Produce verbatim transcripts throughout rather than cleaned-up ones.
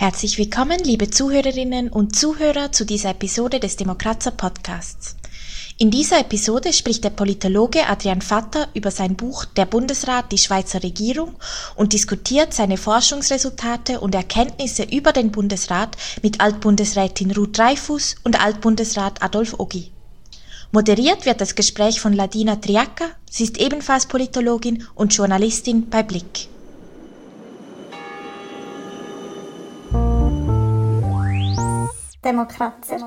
Herzlich willkommen, liebe Zuhörerinnen und Zuhörer, zu dieser Episode des Demokratzer Podcasts. In dieser Episode spricht der Politologe Adrian Vatter über sein Buch Der Bundesrat, die Schweizer Regierung und diskutiert seine Forschungsresultate und Erkenntnisse über den Bundesrat mit Altbundesrätin Ruth Dreifuss und Altbundesrat Adolf Ogi. Moderiert wird das Gespräch von Ladina Triacca, sie ist ebenfalls Politologin und Journalistin bei Blick. Demokratzer.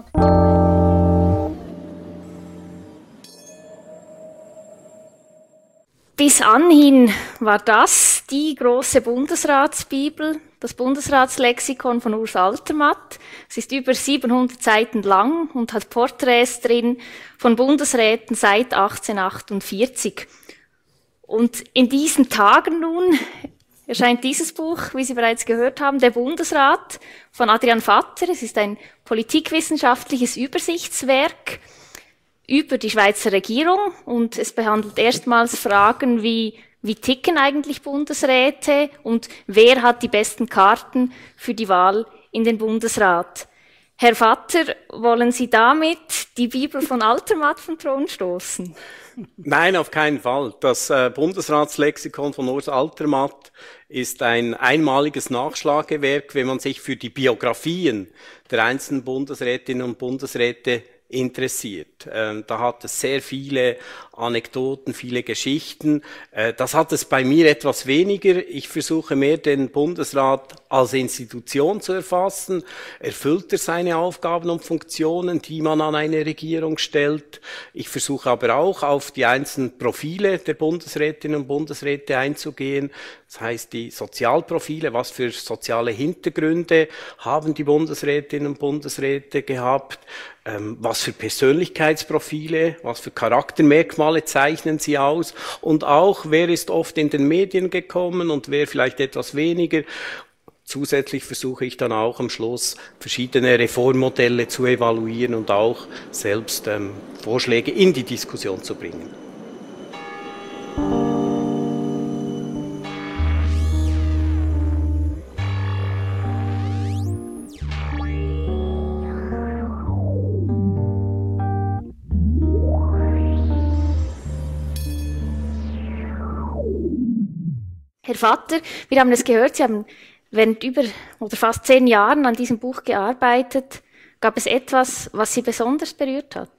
Bis anhin war das die große Bundesratsbibel, das Bundesratslexikon von Urs Altermatt. Es ist über siebenhundert Seiten lang und hat Porträts drin von Bundesräten seit achtzehnhundertachtundvierzig. Und in diesen Tagen nun erscheint dieses Buch, wie Sie bereits gehört haben, Der Bundesrat von Adrian Vatter. Es ist ein politikwissenschaftliches Übersichtswerk über die Schweizer Regierung und es behandelt erstmals Fragen wie, wie ticken eigentlich Bundesräte und wer hat die besten Karten für die Wahl in den Bundesrat. Herr Vatter, wollen Sie damit die Bibel von Altermatt vom Thron stoßen? Nein, auf keinen Fall. Das äh, Bundesratslexikon von Urs Altermatt ist ein einmaliges Nachschlagewerk, wenn man sich für die Biografien der einzelnen Bundesrätinnen und Bundesräte interessiert. Ähm, da hat es sehr viele Anekdoten, viele Geschichten. Äh, das hat es bei mir etwas weniger. Ich versuche mehr den Bundesrat als Institution zu erfassen. Erfüllt er seine Aufgaben und Funktionen, die man an eine Regierung stellt? Ich versuche aber auch auf die einzelnen Profile der Bundesrätinnen und Bundesräte einzugehen. Das heißt, die Sozialprofile, was für soziale Hintergründe haben die Bundesrätinnen und Bundesräte gehabt? Ähm, was für Persönlichkeitsprofile, was für Charaktermerkmale zeichnen sie aus? Und auch, wer ist oft in den Medien gekommen und wer vielleicht etwas weniger? Zusätzlich versuche ich dann auch am Schluss verschiedene Reformmodelle zu evaluieren und auch selbst ähm, Vorschläge in die Diskussion zu bringen. Herr Vatter, wir haben es gehört, Sie haben während über oder fast zehn Jahren an diesem Buch gearbeitet. Gab es etwas, was Sie besonders berührt hat?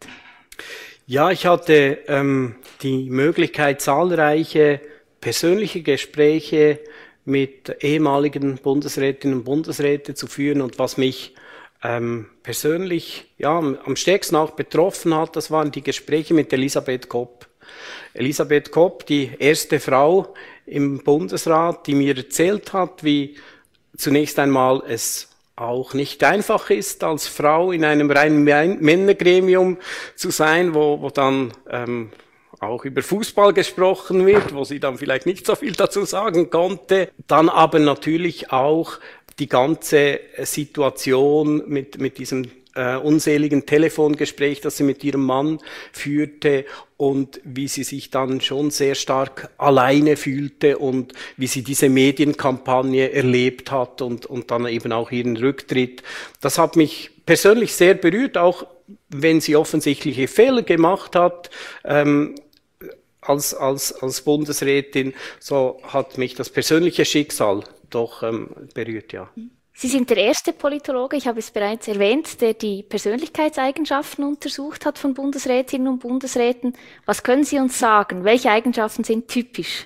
Ja, ich hatte ähm, die Möglichkeit, zahlreiche persönliche Gespräche mit ehemaligen Bundesrätinnen und Bundesräten zu führen. Und was mich ähm, persönlich ja, am stärksten auch betroffen hat, das waren die Gespräche mit Elisabeth Kopp. Elisabeth Kopp, die erste Frau im Bundesrat, die mir erzählt hat, wie zunächst einmal es auch nicht einfach ist, als Frau in einem reinen Männergremium zu sein, wo, wo dann ähm, auch über Fußball gesprochen wird, wo sie dann vielleicht nicht so viel dazu sagen konnte. Dann aber natürlich auch die ganze Situation mit, mit diesem äh, unseligen Telefongespräch, das sie mit ihrem Mann führte und wie sie sich dann schon sehr stark alleine fühlte und wie sie diese Medienkampagne erlebt hat und, und dann eben auch ihren Rücktritt. Das hat mich persönlich sehr berührt, auch wenn sie offensichtliche Fehler gemacht hat, ähm, als, als, als Bundesrätin, so hat mich das persönliche Schicksal doch ähm, berührt, ja. Sie sind der erste Politologe, ich habe es bereits erwähnt, der die Persönlichkeitseigenschaften untersucht hat von Bundesrätinnen und Bundesräten. Was können Sie uns sagen? Welche Eigenschaften sind typisch?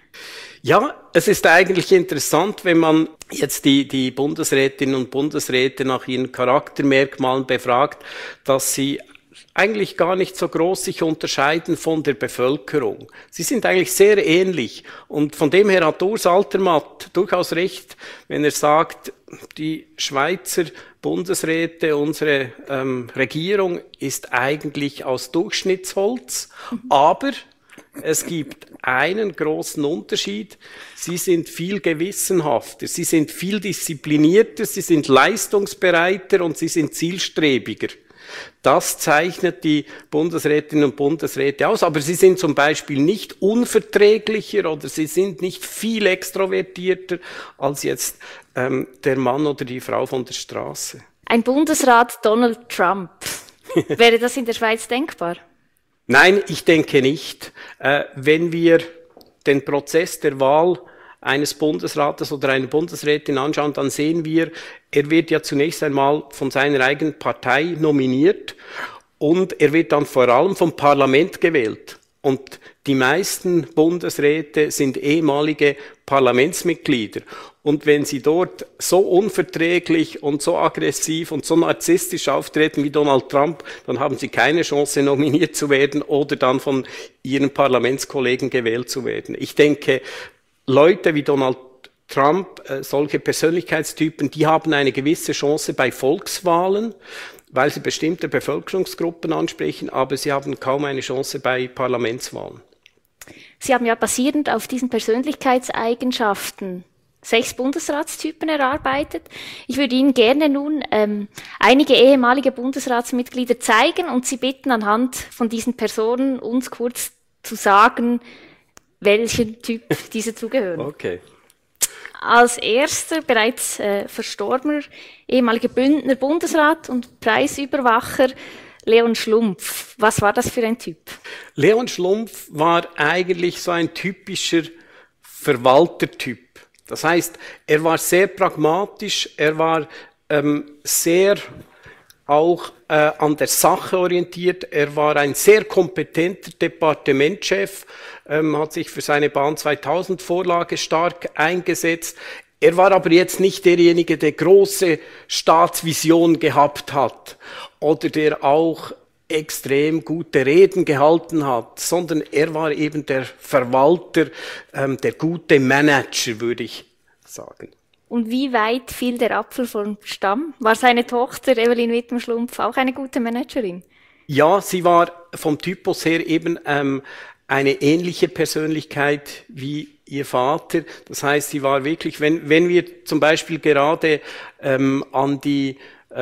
Ja, es ist eigentlich interessant, wenn man jetzt die, die Bundesrätinnen und Bundesräte nach ihren Charaktermerkmalen befragt, dass sie eigentlich gar nicht so groß sich unterscheiden von der Bevölkerung. Sie sind eigentlich sehr ähnlich. Und von dem her hat Urs Altermatt durchaus recht, wenn er sagt, die Schweizer Bundesräte, unsere ähm, Regierung ist eigentlich aus Durchschnittsholz, aber es gibt einen großen Unterschied. Sie sind viel gewissenhafter, sie sind viel disziplinierter, sie sind leistungsbereiter und sie sind zielstrebiger. Das zeichnet die Bundesrätinnen und Bundesräte aus, aber sie sind zum Beispiel nicht unverträglicher oder sie sind nicht viel extrovertierter als jetzt ähm, der Mann oder die Frau von der Straße. Ein Bundesrat Donald Trump. Wäre das in der Schweiz denkbar? Nein, ich denke nicht. Äh, wenn wir den Prozess der Wahl eines Bundesrates oder einer Bundesrätin anschauen, dann sehen wir, er wird ja zunächst einmal von seiner eigenen Partei nominiert und er wird dann vor allem vom Parlament gewählt. Und die meisten Bundesräte sind ehemalige Parlamentsmitglieder. Und wenn sie dort so unverträglich und so aggressiv und so narzisstisch auftreten wie Donald Trump, dann haben sie keine Chance, nominiert zu werden oder dann von ihren Parlamentskollegen gewählt zu werden. Ich denke, Leute wie Donald Trump, äh, solche Persönlichkeitstypen, die haben eine gewisse Chance bei Volkswahlen, weil sie bestimmte Bevölkerungsgruppen ansprechen, aber sie haben kaum eine Chance bei Parlamentswahlen. Sie haben ja basierend auf diesen Persönlichkeitseigenschaften sechs Bundesratstypen erarbeitet. Ich würde Ihnen gerne nun ähm, einige ehemalige Bundesratsmitglieder zeigen und Sie bitten, anhand von diesen Personen uns kurz zu sagen, welchen Typ diese zugehören. Okay. Als erster bereits äh, verstorbener ehemaliger Bündner Bundesrat und Preisüberwacher Leon Schlumpf. Was war das für ein Typ? Leon Schlumpf war eigentlich so ein typischer Verwaltertyp. Das heißt, er war sehr pragmatisch, er war ähm, sehr auch äh, an der Sache orientiert. Er war ein sehr kompetenter Departementschef, ähm, hat sich für seine Bahn zweitausend Vorlage stark eingesetzt. Er war aber jetzt nicht derjenige, der große Staatsvision gehabt hat oder der auch extrem gute Reden gehalten hat, sondern er war eben der Verwalter, ähm, der gute Manager, würde ich sagen. Und wie weit fiel der Apfel vom Stamm? War seine Tochter Evelyn Wittmer-Schlumpf auch eine gute Managerin? Ja, sie war vom Typus her eben ähm, eine ähnliche Persönlichkeit wie ihr Vater. Das heißt, sie war wirklich, wenn, wenn wir zum Beispiel gerade ähm, an die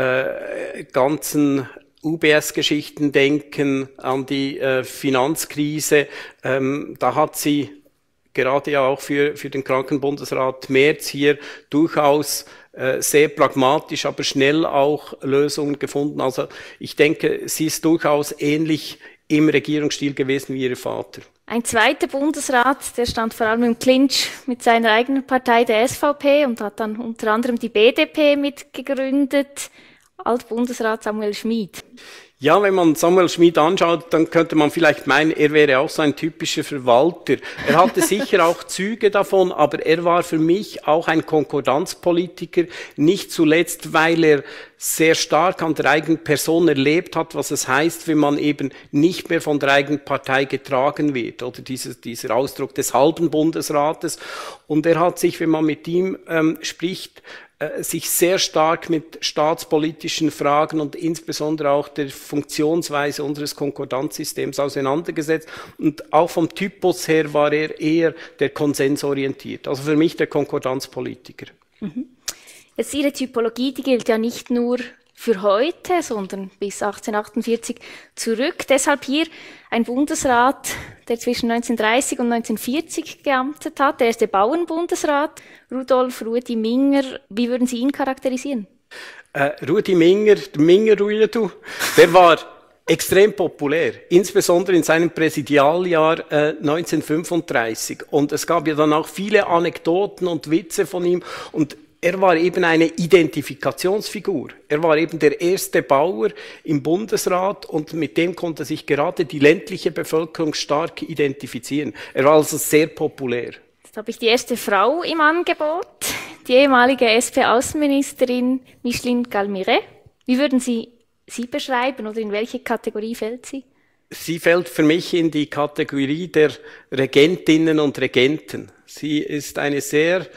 äh, ganzen U B S-Geschichten denken, an die äh, Finanzkrise, ähm, da hat sie gerade ja auch für, für den Krankenbundesrat Merz hier durchaus äh, sehr pragmatisch, aber schnell auch Lösungen gefunden. Also ich denke, sie ist durchaus ähnlich im Regierungsstil gewesen wie ihr Vater. Ein zweiter Bundesrat, der stand vor allem im Clinch mit seiner eigenen Partei, der S V P, und hat dann unter anderem die B D P mitgegründet, Altbundesrat Samuel Schmid. Ja, wenn man Samuel Schmid anschaut, dann könnte man vielleicht meinen, er wäre auch so ein typischer Verwalter. Er hatte sicher auch Züge davon, aber er war für mich auch ein Konkordanzpolitiker, nicht zuletzt, weil er sehr stark an der eigenen Person erlebt hat, was es heißt, wenn man eben nicht mehr von der eigenen Partei getragen wird, oder dieser, dieser Ausdruck des halben Bundesrates. Und er hat sich, wenn man mit ihm ähm, spricht, sich sehr stark mit staatspolitischen Fragen und insbesondere auch der Funktionsweise unseres Konkordanzsystems auseinandergesetzt. Und auch vom Typus her war er eher der konsensorientiert. Also für mich der Konkordanzpolitiker. Mhm. Jetzt Ihre Typologie, die gilt ja nicht nur für heute, sondern bis achtzehnhundertachtundvierzig zurück. Deshalb hier ein Bundesrat, der zwischen neunzehnhundertdreißig und neunzehnhundertvierzig geamtet hat, der erste Bauernbundesrat, Rudolf Rudi Minger. Wie würden Sie ihn charakterisieren? Äh, Rudi Minger, der Minger Ruedu, der war extrem populär, insbesondere in seinem Präsidialjahr äh, neunzehnhundertfünfunddreißig. Und es gab ja dann auch viele Anekdoten und Witze von ihm und er war eben eine Identifikationsfigur. Er war eben der erste Bauer im Bundesrat und mit dem konnte sich gerade die ländliche Bevölkerung stark identifizieren. Er war also sehr populär. Jetzt habe ich die erste Frau im Angebot, die ehemalige S P-Außenministerin Micheline Galmire. Wie würden Sie sie beschreiben oder in welche Kategorie fällt sie? Sie fällt für mich in die Kategorie der Regentinnen und Regenten. Sie ist eine sehr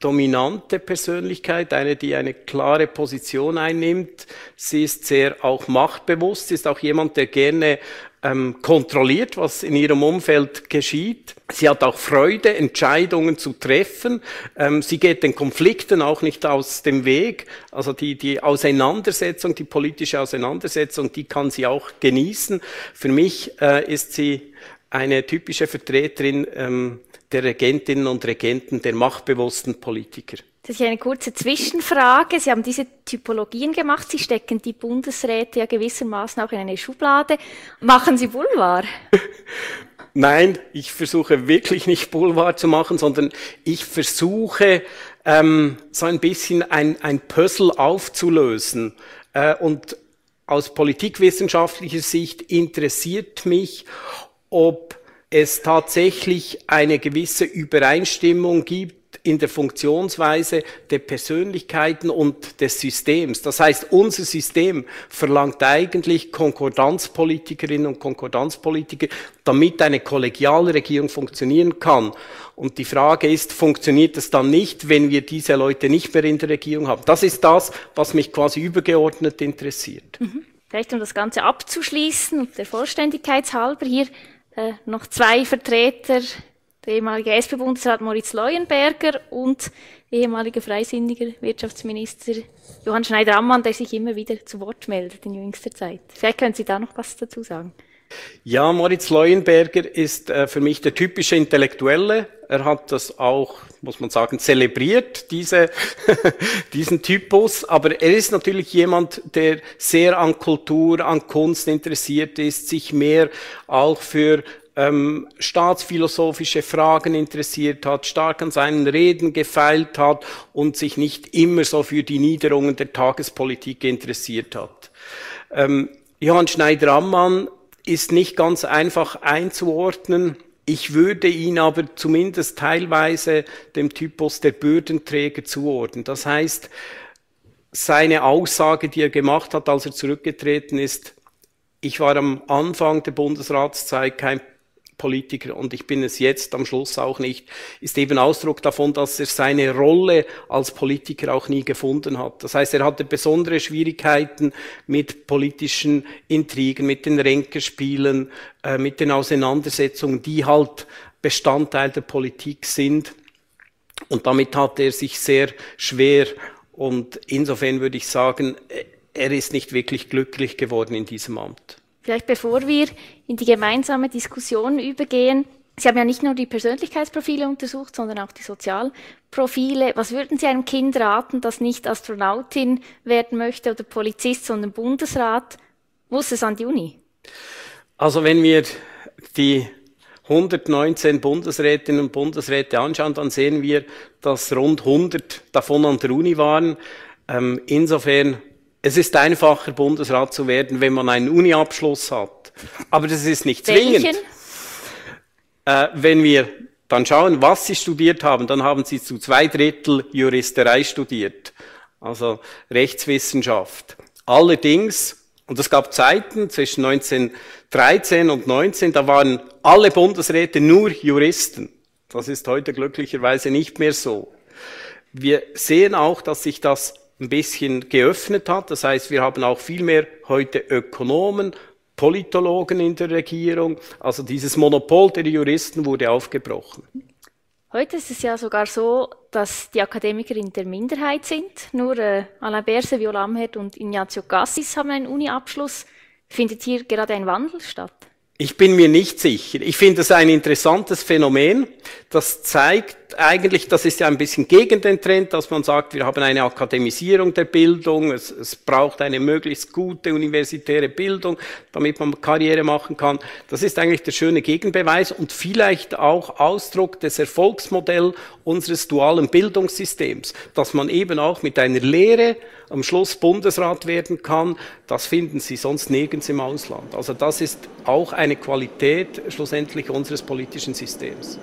dominante Persönlichkeit, eine, die eine klare Position einnimmt. Sie ist sehr auch machtbewusst, sie ist auch jemand, der gerne ähm, kontrolliert, was in ihrem Umfeld geschieht. Sie hat auch Freude, Entscheidungen zu treffen. Ähm, sie geht den Konflikten auch nicht aus dem Weg. Also die, die Auseinandersetzung, die politische Auseinandersetzung, die kann sie auch genießen. Für mich äh, ist sie eine typische Vertreterin ähm, der Regentinnen und Regenten, der machtbewussten Politiker. Das ist eine kurze Zwischenfrage. Sie haben diese Typologien gemacht. Sie stecken die Bundesräte ja gewissermaßen auch in eine Schublade. Machen Sie Boulevard? Nein, ich versuche wirklich nicht Boulevard zu machen, sondern ich versuche ähm, so ein bisschen ein, ein Puzzle aufzulösen. Äh, und aus politikwissenschaftlicher Sicht interessiert mich, ob es tatsächlich eine gewisse Übereinstimmung gibt in der Funktionsweise der Persönlichkeiten und des Systems. Das heißt, unser System verlangt eigentlich Konkordanzpolitikerinnen und Konkordanzpolitiker, damit eine kollegiale Regierung funktionieren kann. Und die Frage ist, funktioniert es dann nicht, wenn wir diese Leute nicht mehr in der Regierung haben? Das ist das, was mich quasi übergeordnet interessiert. Mhm. Vielleicht um das Ganze abzuschließen und der Vollständigkeit halber hier äh, noch zwei Vertreter, der ehemalige S P-Bundesrat Moritz Leuenberger und ehemaliger freisinniger Wirtschaftsminister Johann Schneider-Ammann, der sich immer wieder zu Wort meldet in jüngster Zeit. Vielleicht können Sie da noch was dazu sagen. Ja, Moritz Leuenberger ist äh, für mich der typische Intellektuelle. Er hat das auch, muss man sagen, zelebriert, diese, diesen Typus. Aber er ist natürlich jemand, der sehr an Kultur, an Kunst interessiert ist, sich mehr auch für ähm, staatsphilosophische Fragen interessiert hat, stark an seinen Reden gefeilt hat und sich nicht immer so für die Niederungen der Tagespolitik interessiert hat. Ähm, Johann Schneider-Ammann ist nicht ganz einfach einzuordnen. Ich würde ihn aber zumindest teilweise dem Typus der Bürdenträger zuordnen. Das heißt, seine Aussage, die er gemacht hat, als er zurückgetreten ist, ich war am Anfang der Bundesratszeit kein Politiker und ich bin es jetzt am Schluss auch nicht, ist eben Ausdruck davon, dass er seine Rolle als Politiker auch nie gefunden hat. Das heißt, er hatte besondere Schwierigkeiten mit politischen Intrigen, mit den Ränkespielen, äh, mit den Auseinandersetzungen, die halt Bestandteil der Politik sind. Und damit hat er sich sehr schwer und insofern würde ich sagen, er ist nicht wirklich glücklich geworden in diesem Amt. Vielleicht bevor wir in die gemeinsame Diskussion übergehen, Sie haben ja nicht nur die Persönlichkeitsprofile untersucht, sondern auch die Sozialprofile. Was würden Sie einem Kind raten, das nicht Astronautin werden möchte oder Polizist, sondern Bundesrat? Muss es an die Uni? Also wenn wir die hundertneunzehn Bundesrätinnen und Bundesräte anschauen, dann sehen wir, dass rund hundert davon an der Uni waren. Ähm, insofern es ist einfacher, Bundesrat zu werden, wenn man einen Uni-Abschluss hat. Aber das ist nicht zwingend. Welchen? Äh, wenn wir dann schauen, was Sie studiert haben, dann haben Sie zu zwei Drittel Juristerei studiert. Also Rechtswissenschaft. Allerdings, und es gab Zeiten zwischen neunzehnhundertdreizehn und neunzehn, da waren alle Bundesräte nur Juristen. Das ist heute glücklicherweise nicht mehr so. Wir sehen auch, dass sich das ein bisschen geöffnet hat. Das heißt, wir haben auch viel mehr heute Ökonomen, Politologen in der Regierung. Also dieses Monopol der Juristen wurde aufgebrochen. Heute ist es ja sogar so, dass die Akademiker in der Minderheit sind. Nur äh, Alain Berset, Viola Amherd und Ignazio Cassis haben einen Uni-Abschluss. Findet hier gerade ein Wandel statt? Ich bin mir nicht sicher. Ich finde es ein interessantes Phänomen. Das zeigt eigentlich, das ist ja ein bisschen gegen den Trend, dass man sagt, wir haben eine Akademisierung der Bildung, es, es braucht eine möglichst gute universitäre Bildung, damit man Karriere machen kann. Das ist eigentlich der schöne Gegenbeweis und vielleicht auch Ausdruck des Erfolgsmodells unseres dualen Bildungssystems, dass man eben auch mit einer Lehre am Schluss Bundesrat werden kann. Das finden Sie sonst nirgends im Ausland. Also das ist auch eine Qualität schlussendlich unseres politischen Systems.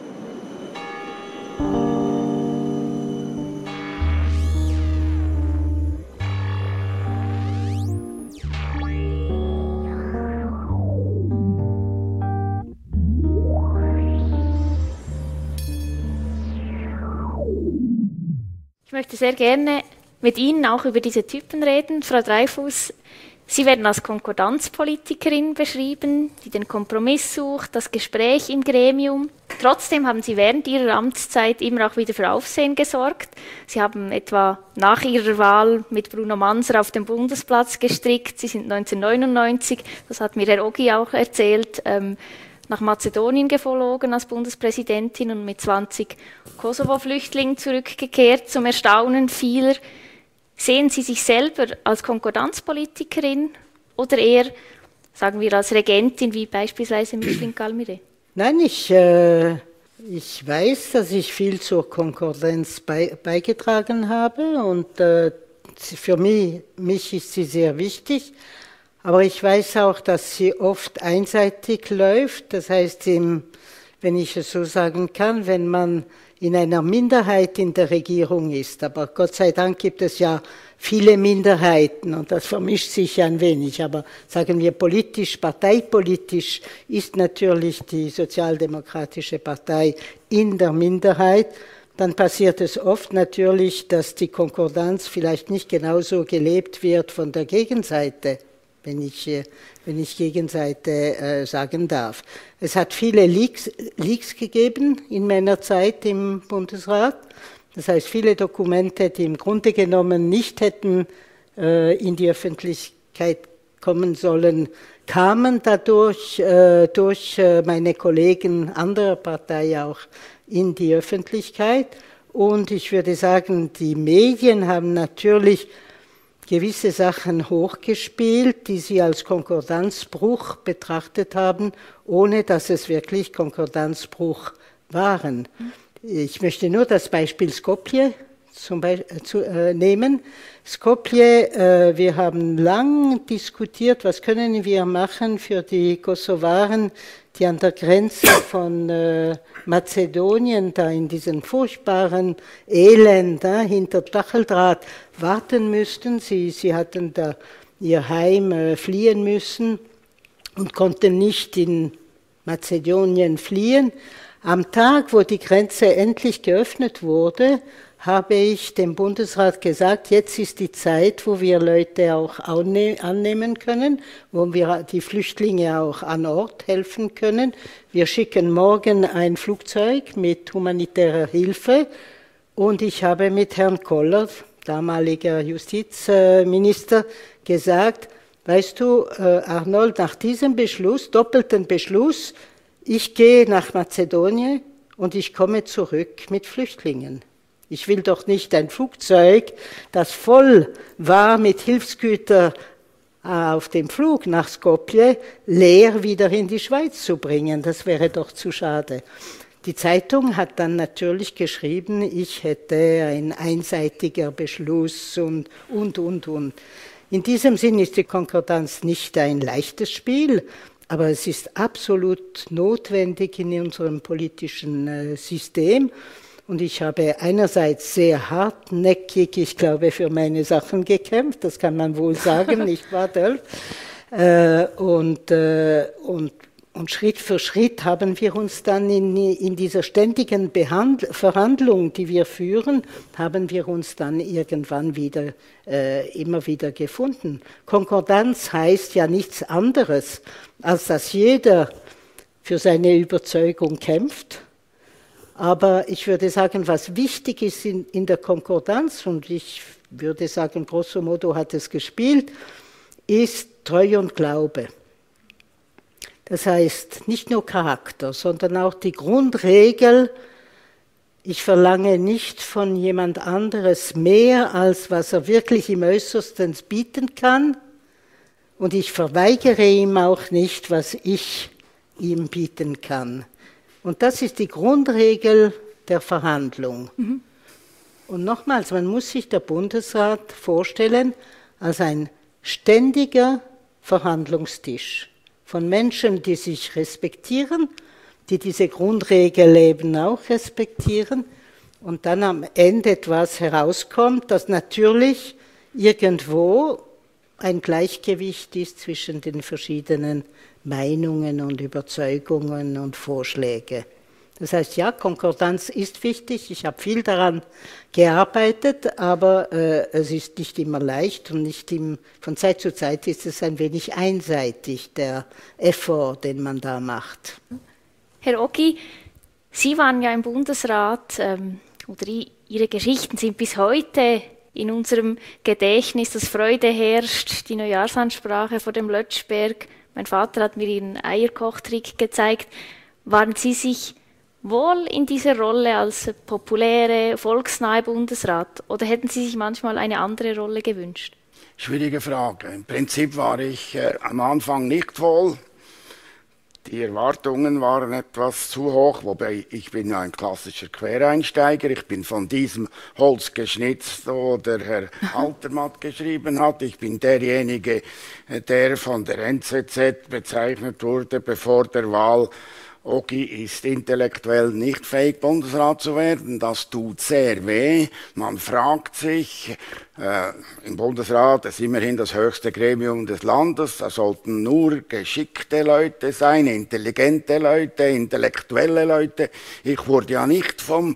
möchte sehr gerne mit Ihnen auch über diese Typen reden. Frau Dreyfus, Sie werden als Konkordanzpolitikerin beschrieben, die den Kompromiss sucht, das Gespräch im Gremium. Trotzdem haben Sie während Ihrer Amtszeit immer auch wieder für Aufsehen gesorgt. Sie haben etwa nach Ihrer Wahl mit Bruno Manser auf dem Bundesplatz gestrickt. Sie sind neunzehnhundertneunundneunzig, das hat mir Herr Ogi auch erzählt, ähm, nach Mazedonien geflogen als Bundespräsidentin und mit zwanzig Kosovo-Flüchtlingen zurückgekehrt, zum Erstaunen vieler. Sehen Sie sich selber als Konkordanzpolitikerin oder eher, sagen wir, als Regentin, wie beispielsweise Micheline Calmire? Nein, ich, äh, ich weiß, dass ich viel zur Konkordanz bei, beigetragen habe und äh, für mich, mich ist sie sehr wichtig. Aber ich weiß auch, dass sie oft einseitig läuft. Das heißt, im, wenn ich es so sagen kann, wenn man in einer Minderheit in der Regierung ist. Aber Gott sei Dank gibt es ja viele Minderheiten und das vermischt sich ein wenig. Aber sagen wir politisch, parteipolitisch ist natürlich die Sozialdemokratische Partei in der Minderheit. Dann passiert es oft natürlich, dass die Konkordanz vielleicht nicht genauso gelebt wird von der Gegenseite, wenn ich, wenn ich Gegenseite äh, sagen darf. Es hat viele Leaks, Leaks gegeben in meiner Zeit im Bundesrat. Das heißt, viele Dokumente, die im Grunde genommen nicht hätten äh, in die Öffentlichkeit kommen sollen, kamen dadurch äh, durch äh, meine Kollegen anderer Partei auch in die Öffentlichkeit. Und ich würde sagen, die Medien haben natürlich gewisse Sachen hochgespielt, die sie als Konkordanzbruch betrachtet haben, ohne dass es wirklich Konkordanzbruch waren. Ich möchte nur das Beispiel Skopje zum Beispiel, zu, äh, nehmen. Skopje, äh, wir haben lang diskutiert, was können wir machen für die Kosovaren, die an der Grenze von äh, Mazedonien, da in diesen furchtbaren Elend, da hinter Stacheldraht warten müssten. Sie, sie hatten da ihr Heim äh, fliehen müssen und konnten nicht in Mazedonien fliehen. Am Tag, wo die Grenze endlich geöffnet wurde, habe ich dem Bundesrat gesagt, jetzt ist die Zeit, wo wir Leute auch annehmen können, wo wir die Flüchtlinge auch an Ort helfen können. Wir schicken morgen ein Flugzeug mit humanitärer Hilfe und ich habe mit Herrn Koller, damaliger Justizminister, gesagt, weißt du, Arnold, nach diesem Beschluss, doppelten Beschluss, ich gehe nach Mazedonien und ich komme zurück mit Flüchtlingen. Ich will doch nicht ein Flugzeug, das voll war mit Hilfsgütern auf dem Flug nach Skopje, leer wieder in die Schweiz zu bringen. Das wäre doch zu schade. Die Zeitung hat dann natürlich geschrieben, ich hätte ein einseitiger Beschluss und, und, und, und. In diesem Sinn ist die Konkordanz nicht ein leichtes Spiel, aber es ist absolut notwendig in unserem politischen äh, System. Und ich habe einerseits sehr hartnäckig, ich glaube, für meine Sachen gekämpft, das kann man wohl sagen, nicht wahr, Dolf? Äh, und, äh, und, und Schritt für Schritt haben wir uns dann in, in dieser ständigen Behand- Verhandlung, die wir führen, haben wir uns dann irgendwann wieder, äh, immer wieder gefunden. Konkordanz heißt ja nichts anderes, als dass jeder für seine Überzeugung kämpft. Aber ich würde sagen, was wichtig ist in, in der Konkordanz, und ich würde sagen, grosso modo hat es gespielt, ist Treue und Glaube. Das heißt, nicht nur Charakter, sondern auch die Grundregel, ich verlange nicht von jemand anderes mehr, als was er wirklich im Äußersten bieten kann, und ich verweigere ihm auch nicht, was ich ihm bieten kann. Und das ist die Grundregel der Verhandlung. Mhm. Und nochmals, man muss sich der Bundesrat vorstellen als ein ständiger Verhandlungstisch von Menschen, die sich respektieren, die diese Grundregel eben auch respektieren und dann am Ende etwas herauskommt, das natürlich irgendwo ein Gleichgewicht ist zwischen den verschiedenen Meinungen und Überzeugungen und Vorschläge. Das heißt, ja, Konkordanz ist wichtig, ich habe viel daran gearbeitet, aber äh, es ist nicht immer leicht und nicht im, von Zeit zu Zeit ist es ein wenig einseitig, der Effort, den man da macht. Herr Ogi, Sie waren ja im Bundesrat, ähm, oder Ihre Geschichten sind bis heute in unserem Gedächtnis, dass Freude herrscht, die Neujahrsansprache vor dem Lötschberg. Mein Vater hat mir Ihren Eierkochtrick gezeigt. Waren Sie sich wohl in dieser Rolle als populäre, volksnahe Bundesrat oder hätten Sie sich manchmal eine andere Rolle gewünscht? Schwierige Frage. Im Prinzip war ich äh, am Anfang nicht wohl. Die Erwartungen waren etwas zu hoch, wobei ich bin ja ein klassischer Quereinsteiger. Ich bin von diesem Holz geschnitzt, wo der Herr Altermatt geschrieben hat. Ich bin derjenige, der von der N Z Z bezeichnet wurde, bevor der Wahl, Ogi ist intellektuell nicht fähig, Bundesrat zu werden. Das tut sehr weh. Man fragt sich, äh, im Bundesrat ist immerhin das höchste Gremium des Landes. Da sollten nur geschickte Leute sein, intelligente Leute, intellektuelle Leute. Ich wurde ja nicht vom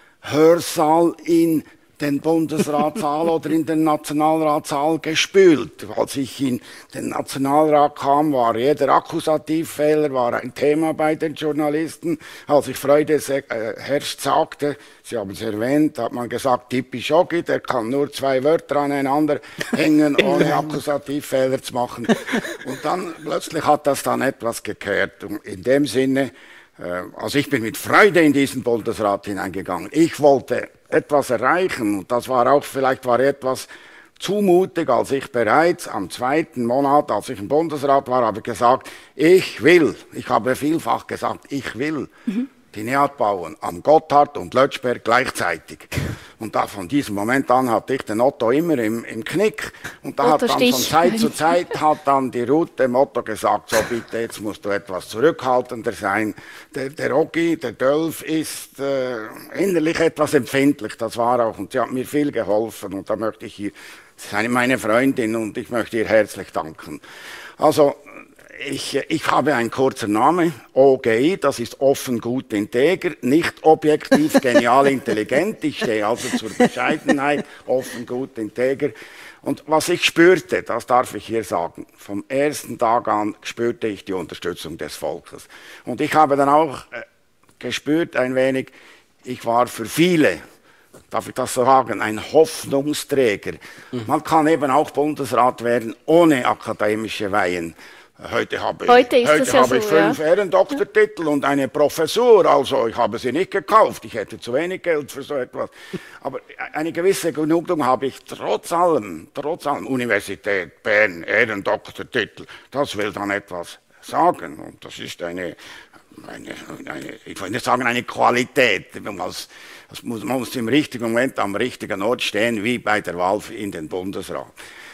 Hörsaal in den Bundesratssaal oder in den Nationalratssaal gespült. Als ich in den Nationalrat kam, war jeder Akkusativfehler war ein Thema bei den Journalisten. Als ich Freude äh, herrscht sagte, Sie haben es erwähnt, hat man gesagt, typisch Ogi, der kann nur zwei Wörter aneinander hängen, ohne Akkusativfehler zu machen. Und dann plötzlich hat das dann etwas gekehrt. Und in dem Sinne, äh, also ich bin mit Freude in diesen Bundesrat hineingegangen. Ich wollte etwas erreichen und das war auch, vielleicht war etwas zumutig, als ich bereits am zweiten Monat, als ich im Bundesrat war, habe gesagt, ich will, ich habe vielfach gesagt, ich will mhm. die Neat bauen am Gotthard und Lötschberg gleichzeitig. Und da von diesem Moment an hatte ich den Otto immer im, im Knick. Und da Otto hat dann von Zeit zu Zeit hat dann die Ruth dem Otto gesagt, so bitte, jetzt musst du etwas zurückhaltender sein. Der, der Ogi, der Dölf ist äh, innerlich etwas empfindlich, das war auch, und sie hat mir viel geholfen. Und da möchte ich ihr, sie ist meine Freundin und ich möchte ihr herzlich danken. Also, Ich, ich habe einen kurzen Namen, O G I, das ist offen, gut, integer, nicht objektiv, genial, intelligent. Ich stehe also zur Bescheidenheit, offen, gut, integer. Und was ich spürte, das darf ich hier sagen, vom ersten Tag an spürte ich die Unterstützung des Volkes. Und ich habe dann auch äh, gespürt ein wenig, ich war für viele, darf ich das so sagen, ein Hoffnungsträger. Mhm. Man kann eben auch Bundesrat werden ohne akademische Weihen. Heute habe, heute ist heute das ja habe so, ich fünf ja. Ehrendoktortitel ja. und eine Professur, also ich habe sie nicht gekauft, ich hätte zu wenig Geld für so etwas. Aber eine gewisse Genugtuung habe ich trotz allem, trotz allem, Universität, Bern, Ehrendoktortitel, das will dann etwas sagen. Und das ist eine, eine, eine ich will nicht sagen eine Qualität, man muss, man muss im richtigen Moment am richtigen Ort stehen, wie bei der Wahl in den Bundesrat.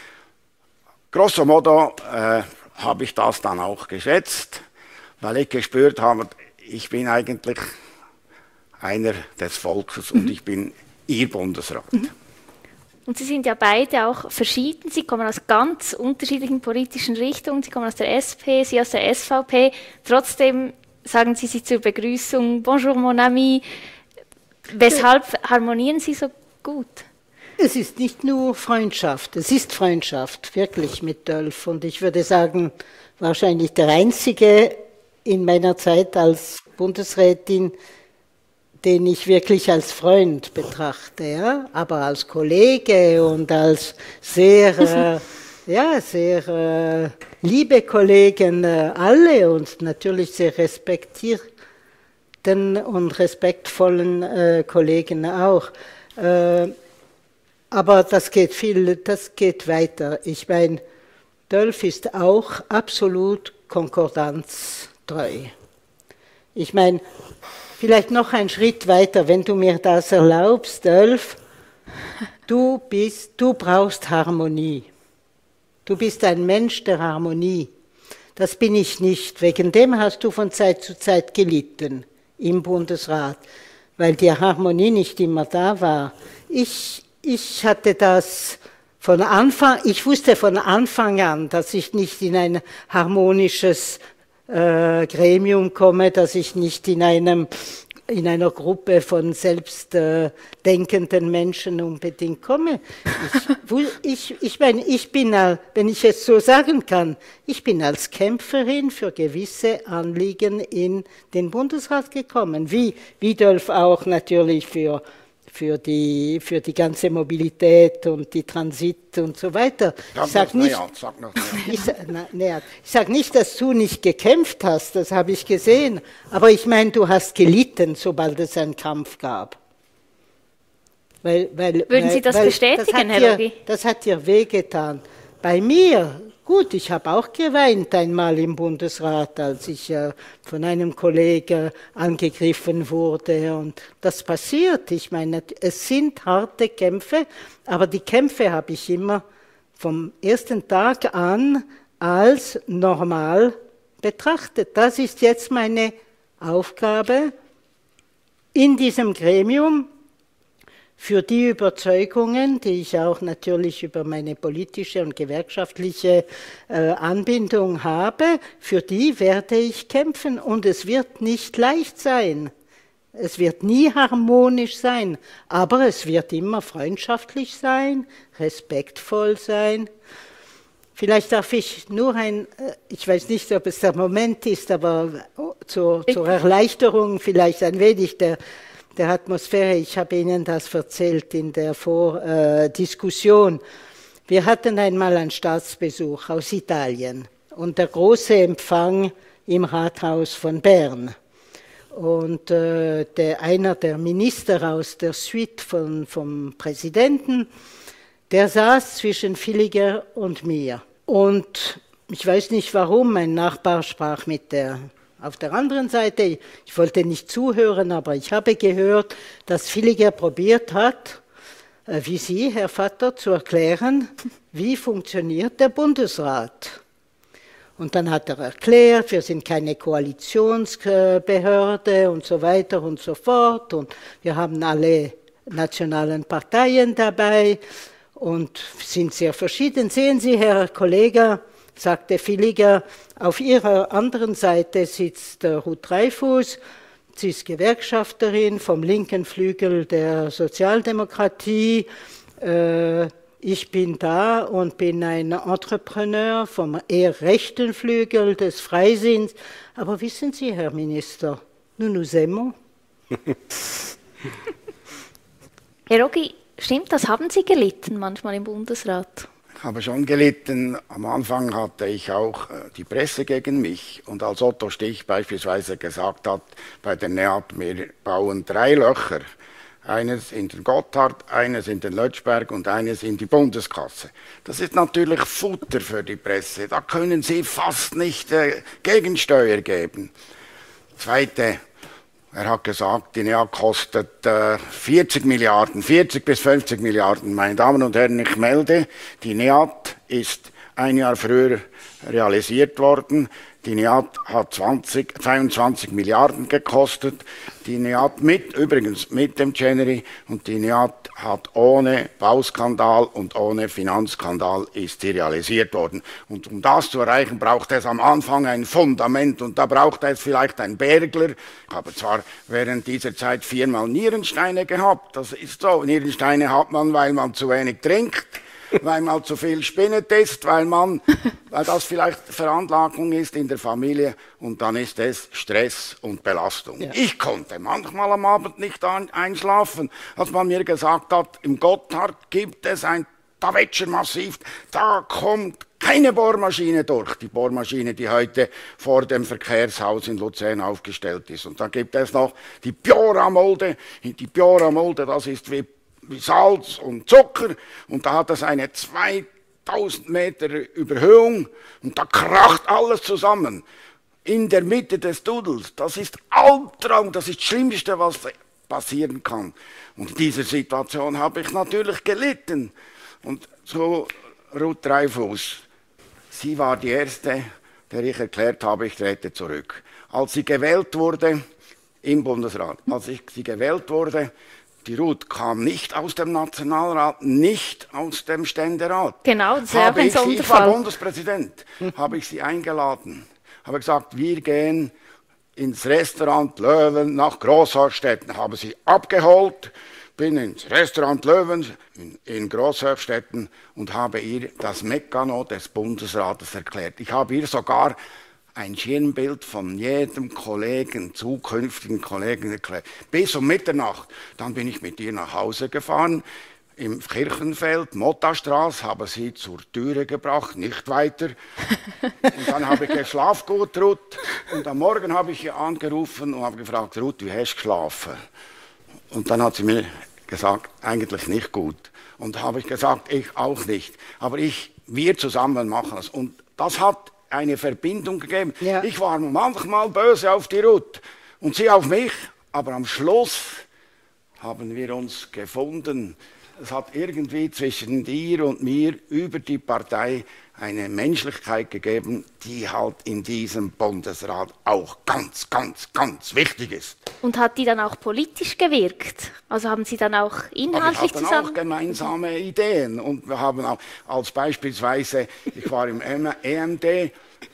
Grosso modo, äh, habe ich das dann auch geschätzt, weil ich gespürt habe, ich bin eigentlich einer des Volkes und ich bin Ihr Bundesrat. Und Sie sind ja beide auch verschieden. Sie kommen aus ganz unterschiedlichen politischen Richtungen. Sie kommen aus der S P, Sie aus der S V P. Trotzdem sagen Sie sich zur Begrüßung, Bonjour mon ami. Weshalb harmonieren Sie so gut? Es ist nicht nur Freundschaft, es ist Freundschaft, wirklich mit Dölf. Und ich würde sagen, wahrscheinlich der einzige in meiner Zeit als Bundesrätin, den ich wirklich als Freund betrachte, ja? Aber als Kollege und als sehr, äh, ja, sehr äh, liebe Kollegen, äh, alle und natürlich sehr respektierten und respektvollen äh, Kollegen auch. Äh, Aber das geht viel, das geht weiter. Ich meine, Dölf ist auch absolut konkordanztreu. Ich meine, vielleicht noch einen Schritt weiter, wenn du mir das erlaubst, Dölf, du bist, du brauchst Harmonie. Du bist ein Mensch der Harmonie. Das bin ich nicht. Wegen dem hast du von Zeit zu Zeit gelitten im Bundesrat, weil die Harmonie nicht immer da war. Ich Ich hatte das von Anfang, ich wusste von Anfang an, dass ich nicht in ein harmonisches äh, Gremium komme, dass ich nicht in einem in einer Gruppe von selbstdenkenden Menschen unbedingt komme. Ich, ich, ich meine, ich bin, wenn ich es so sagen kann, ich bin als Kämpferin für gewisse Anliegen in den Bundesrat gekommen, wie Wiedolf auch natürlich für Für die, für die ganze Mobilität und die Transit und so weiter. Sag ich sage nicht, sag ich, na, ich sag nicht, dass du nicht gekämpft hast, das habe ich gesehen, aber ich meine, du hast gelitten, sobald es einen Kampf gab. Weil, weil, Würden weil, Sie das weil, bestätigen, das Herr dir, Rogi? Das hat dir wehgetan. Bei mir, gut, ich habe auch geweint einmal im Bundesrat, als ich äh, von einem Kollegen angegriffen wurde. Und das passiert. Ich meine, es sind harte Kämpfe, aber die Kämpfe habe ich immer vom ersten Tag an als normal betrachtet. Das ist jetzt meine Aufgabe in diesem Gremium, für die Überzeugungen, die ich auch natürlich über meine politische und gewerkschaftliche äh, Anbindung habe, für die werde ich kämpfen. Und es wird nicht leicht sein. Es wird nie harmonisch sein, aber es wird immer freundschaftlich sein, respektvoll sein. Vielleicht darf ich nur ein, ich weiß nicht, ob es der Moment ist, aber zur, zur Erleichterung vielleicht ein wenig der der Atmosphäre, ich habe Ihnen das erzählt in der Vordiskussion. Wir hatten einmal einen Staatsbesuch aus Italien und der große Empfang im Rathaus von Bern. Und äh, der, einer der Minister aus der Suite von, vom Präsidenten, der saß zwischen Villiger und mir. Und ich weiß nicht warum, mein Nachbar sprach mit der Auf der anderen Seite, ich wollte nicht zuhören, aber ich habe gehört, dass Villiger probiert hat, wie Sie, Herr Vatter, zu erklären, wie funktioniert der Bundesrat. Und dann hat er erklärt, wir sind keine Koalitionsbehörde und so weiter und so fort. Und wir haben alle nationalen Parteien dabei und sind sehr verschieden. Sehen Sie, Herr Kollege, sagte Villiger, auf ihrer anderen Seite sitzt Ruth Dreifuss, sie ist Gewerkschafterin vom linken Flügel der Sozialdemokratie. Äh, ich bin da und bin ein Entrepreneur vom eher rechten Flügel des Freisinns. Aber wissen Sie, Herr Minister, nous nous aimons. Herr Rogi, stimmt das? Haben Sie gelitten manchmal im Bundesrat? Ich habe schon gelitten. Am Anfang hatte ich auch die Presse gegen mich. Und als Otto Stich beispielsweise gesagt hat, bei der NEAT, wir bauen drei Löcher. Eines in den Gotthard, eines in den Lötschberg und eines in die Bundeskasse. Das ist natürlich Futter für die Presse. Da können Sie fast nicht äh, Gegensteuer geben. Zweite, er hat gesagt, die NEAT kostet äh, vierzig Milliarden, vierzig bis fünfzig Milliarden. Meine Damen und Herren, ich melde, die NEAT ist ein Jahr früher realisiert worden. Die NEAT hat zwanzig, zweiundzwanzig Milliarden gekostet. Die NEAT mit, übrigens mit dem Chenery, und die NEAT hat ohne Bauskandal und ohne Finanzskandal ist sie realisiert worden. Und um das zu erreichen, braucht es am Anfang ein Fundament und da braucht es vielleicht ein Bergler. Ich habe zwar während dieser Zeit viermal Nierensteine gehabt, das ist so. Nierensteine hat man, weil man zu wenig trinkt, weil man zu viel Spinnet isst, weil man, weil das vielleicht Veranlagung ist in der Familie und dann ist es Stress und Belastung. Ja. Ich konnte manchmal am Abend nicht einschlafen, als man mir gesagt hat, im Gotthard gibt es ein Tavetscher-Massiv, da kommt keine Bohrmaschine durch, die Bohrmaschine, die heute vor dem Verkehrshaus in Luzern aufgestellt ist. Und dann gibt es noch die Piora-Mulde, die Piora-Mulde, das ist wie wie Salz und Zucker, und da hat das eine zweitausend Meter Überhöhung und da kracht alles zusammen. In der Mitte des Dudels, das ist Albtraum, das ist das Schlimmste, was passieren kann. Und in dieser Situation habe ich natürlich gelitten. Und so Ruth Dreifuss, sie war die Erste, der ich erklärt habe, ich trete zurück. Als sie gewählt wurde im Bundesrat, als ich sie gewählt wurde, die Ruth kam nicht aus dem Nationalrat, nicht aus dem Ständerat. Genau, das ist auch ein Sonderfall. Ich war Bundespräsident, habe ich sie eingeladen, habe gesagt, wir gehen ins Restaurant Löwen nach Großhorstetten, habe sie abgeholt, bin ins Restaurant Löwen in, in Großhorstetten und habe ihr das Mekano des Bundesrates erklärt. Ich habe ihr sogar ein Schirmbild von jedem Kollegen, zukünftigen Kollegen erklärt. Bis um Mitternacht. Dann bin ich mit ihr nach Hause gefahren, im Kirchenfeld, Mottastraße, habe sie zur Türe gebracht, nicht weiter. Und dann habe ich gesagt, schlaf gut, Ruth. Und am Morgen habe ich ihr angerufen und habe gefragt, Ruth, wie hast du geschlafen? Und dann hat sie mir gesagt, eigentlich nicht gut. Und habe ich gesagt, ich auch nicht. Aber ich, wir zusammen machen es. Und das hat eine Verbindung gegeben. Ja. Ich war manchmal böse auf die Ruth und sie auf mich. Aber am Schluss haben wir uns gefunden. Es hat irgendwie zwischen dir und mir über die Partei eine Menschlichkeit gegeben, die halt in diesem Bundesrat auch ganz, ganz, ganz wichtig ist. Und hat die dann auch politisch gewirkt? Also haben Sie dann auch inhaltlich zusammen... Wir hatten auch gemeinsame Ideen. Und wir haben auch als beispielsweise, ich war im E M D,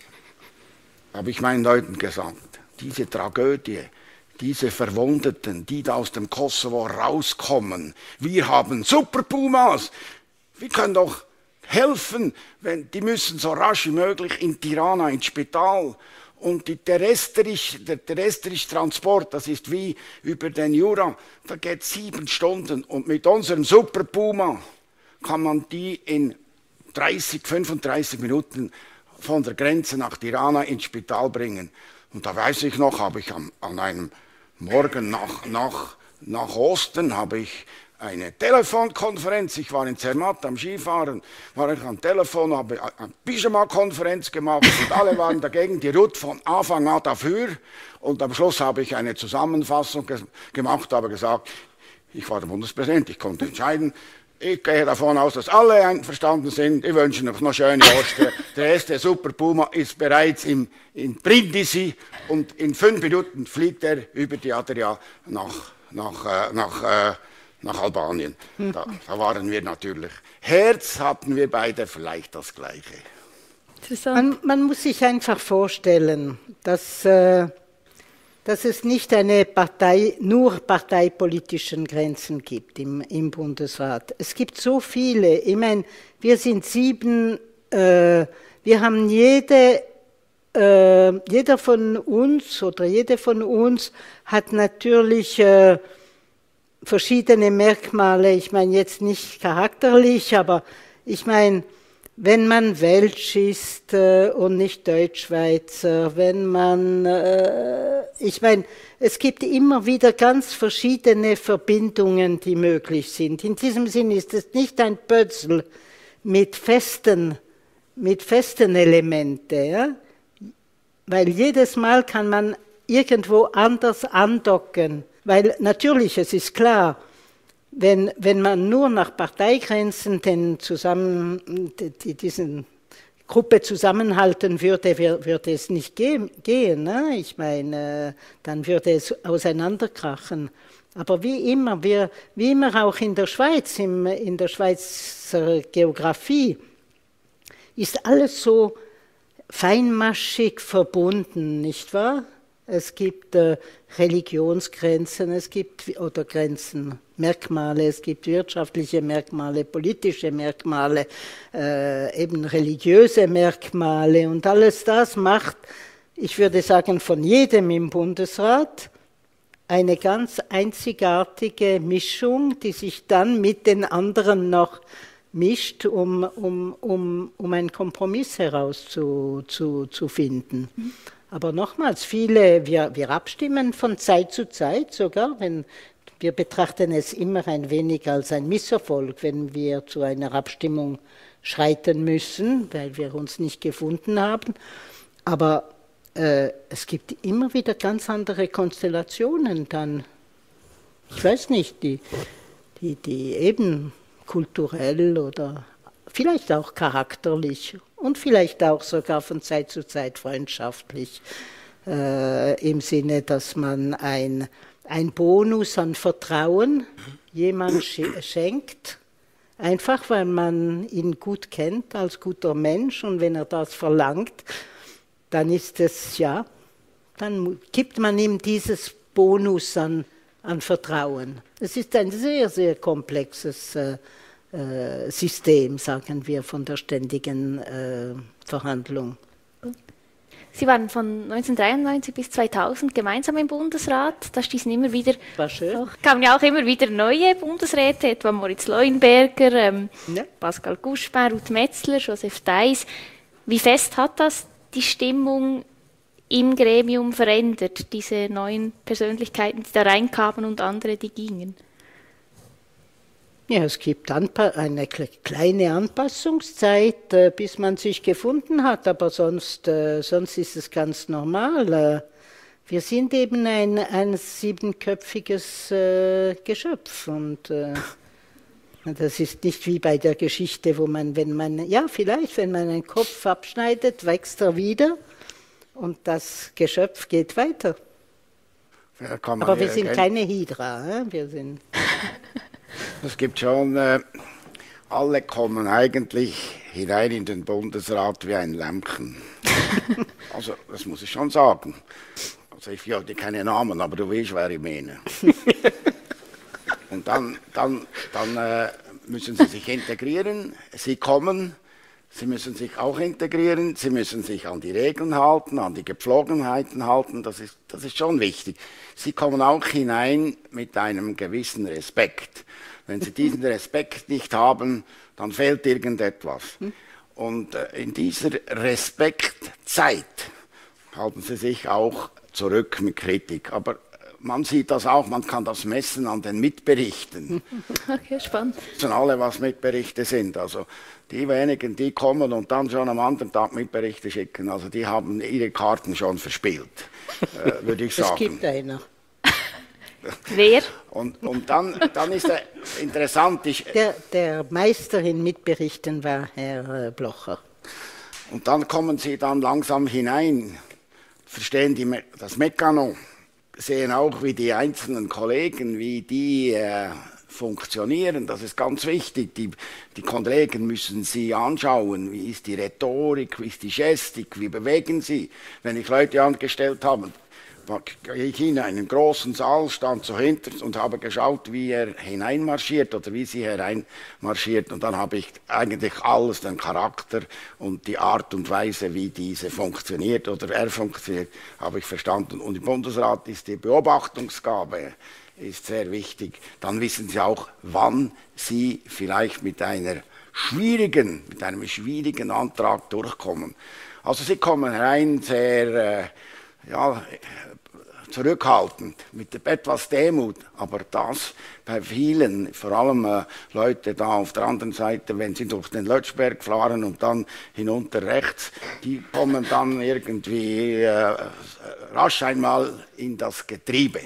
habe ich meinen Leuten gesagt, diese Tragödie, diese Verwundeten, die da aus dem Kosovo rauskommen, wir haben Super Pumas. Wir können doch helfen, wenn, die müssen so rasch wie möglich in Tirana ins Spital. Und die terrestrisch, der terrestrische Transport, das ist wie über den Jura, da geht sieben Stunden. Und mit unserem Super Puma kann man die in dreißig, fünfunddreißig Minuten von der Grenze nach Tirana ins Spital bringen. Und da weiß ich noch, habe ich an, an einem Morgen nach, nach, nach Osten habe ich eine Telefonkonferenz, ich war in Zermatt am Skifahren, war ich am Telefon, habe eine Pyjama-Konferenz gemacht und alle waren dagegen, die Ruth von Anfang an dafür und am Schluss habe ich eine Zusammenfassung ge gemacht, habe gesagt, ich war der Bundespräsident, ich konnte entscheiden, ich gehe davon aus, dass alle einverstanden sind. Ich wünsche euch noch schöne Ostern. Der erste Super Puma ist bereits im, in Brindisi und in fünf Minuten fliegt er über die Adria nach, nach, äh, nach, äh, nach Albanien. Da, da waren wir natürlich. Herz hatten wir beide vielleicht das Gleiche. Man, man muss sich einfach vorstellen, dass... Äh, dass es nicht eine Partei, nur parteipolitischen Grenzen gibt im, im Bundesrat. Es gibt so viele. Ich meine, wir sind sieben, äh, wir haben jede, äh, jeder von uns oder jede von uns hat natürlich äh, verschiedene Merkmale. Ich meine jetzt nicht charakterlich, aber ich meine, wenn man Welsch ist äh, und nicht Deutschschweizer, wenn man, äh, ich meine, es gibt immer wieder ganz verschiedene Verbindungen, die möglich sind. In diesem Sinn ist es nicht ein Puzzle mit festen, mit festen Elementen, ja? Weil jedes Mal kann man irgendwo anders andocken, weil natürlich, es ist klar, Wenn, wenn man nur nach Parteigrenzen den zusammen, die, diesen Gruppe zusammenhalten würde, würde es nicht gehen. gehen ne? Ich meine, dann würde es auseinanderkrachen. Aber wie immer, wir, wie immer auch in der Schweiz, im, in der Schweizer Geografie, ist alles so feinmaschig verbunden, nicht wahr? Es gibt äh, Religionsgrenzen, es gibt oder Grenzen, Merkmale, es gibt wirtschaftliche Merkmale, politische Merkmale, äh, eben religiöse Merkmale und alles das macht, ich würde sagen, von jedem im Bundesrat eine ganz einzigartige Mischung, die sich dann mit den anderen noch mischt, um, um, um, um einen Kompromiss herauszufinden. Zu, zu finden. Mhm. Aber nochmals, viele, wir, wir abstimmen von Zeit zu Zeit sogar, wenn wir betrachten es immer ein wenig als ein Misserfolg, wenn wir zu einer Abstimmung schreiten müssen, weil wir uns nicht gefunden haben. Aber äh, es gibt immer wieder ganz andere Konstellationen dann. Ich weiß nicht, die, die, die eben kulturell oder vielleicht auch charakterlich und vielleicht auch sogar von Zeit zu Zeit freundschaftlich, äh, im Sinne, dass man ein, ein Bonus an Vertrauen jemand schenkt, einfach weil man ihn gut kennt als guter Mensch und wenn er das verlangt, dann ist es, ja, dann gibt man ihm dieses Bonus an, an Vertrauen. Es ist ein sehr, sehr komplexes äh, äh, System, sagen wir, von der ständigen äh, Verhandlung. Sie waren von neunzehnhundertdreiundneunzig bis zweitausend gemeinsam im Bundesrat. Da stießen immer wieder, War schön. auch, kamen ja auch immer wieder neue Bundesräte, etwa Moritz Leuenberger, ähm, Ja. Pascal Guspin, Ruth Metzler, Joseph Deiss. Wie fest hat das die Stimmung im Gremium verändert, diese neuen Persönlichkeiten, die da reinkamen und andere, die gingen? Ja, es gibt Anpa- eine kleine Anpassungszeit, äh, bis man sich gefunden hat, aber sonst, äh, sonst ist es ganz normal. Äh, wir sind eben ein, ein siebenköpfiges äh, Geschöpf und äh, das ist nicht wie bei der Geschichte, wo man, wenn man, ja vielleicht, wenn man einen Kopf abschneidet, wächst er wieder und das Geschöpf geht weiter. Ja, kann man Aber wir ja sind ergänzen. keine Hydra, äh? wir sind... Es gibt schon, äh, alle kommen eigentlich hinein in den Bundesrat wie ein Lämpchen. Also, das muss ich schon sagen. Also, ich habe keine Namen, aber du weißt, wer ich meine. Und dann, dann, dann äh, müssen sie sich integrieren. Sie kommen, sie müssen sich auch integrieren. Sie müssen sich an die Regeln halten, an die Gepflogenheiten halten. Das ist, das ist schon wichtig. Sie kommen auch hinein mit einem gewissen Respekt. Wenn Sie diesen Respekt nicht haben, dann fehlt irgendetwas. Und äh, in dieser Respektzeit halten Sie sich auch zurück mit Kritik. Aber man sieht das auch, man kann das messen an den Mitberichten. Okay, spannend. Wissen alle, was Mitberichte sind. Also die wenigen, die kommen und dann schon am anderen Tag Mitberichte schicken, also die haben ihre Karten schon verspielt, äh, würde ich sagen. Es gibt einer. Wer? Und, und dann, dann ist er interessant, ich, Der, der Meister in Mitberichten war Herr äh, Blocher. und dann kommen sie dann langsam hinein, verstehen die, Me- das Mechanismus, sehen auch, wie die einzelnen Kollegen, wie die äh, funktionieren. Das ist ganz wichtig. Die, die Kollegen müssen sie anschauen. Wie ist die Rhetorik, wie ist die Gestik, wie bewegen sie. Wenn ich Leute angestellt habe, gehe ich in einen großen Saal, stand so hinter und habe geschaut, wie er hineinmarschiert oder wie sie hereinmarschiert. Und dann habe ich eigentlich alles, den Charakter und die Art und Weise, wie diese funktioniert oder er funktioniert, habe ich verstanden. Und im Bundesrat ist die Beobachtungsgabe ist sehr wichtig. Dann wissen Sie auch, wann Sie vielleicht mit einer schwierigen, mit einem schwierigen Antrag durchkommen. Also Sie kommen rein sehr, äh, ja, zurückhaltend, mit etwas Demut, aber das bei vielen, vor allem äh, Leute da auf der anderen Seite, wenn sie durch den Lötschberg fahren und dann hinunter rechts, die kommen dann irgendwie äh, rasch einmal in das Getriebe.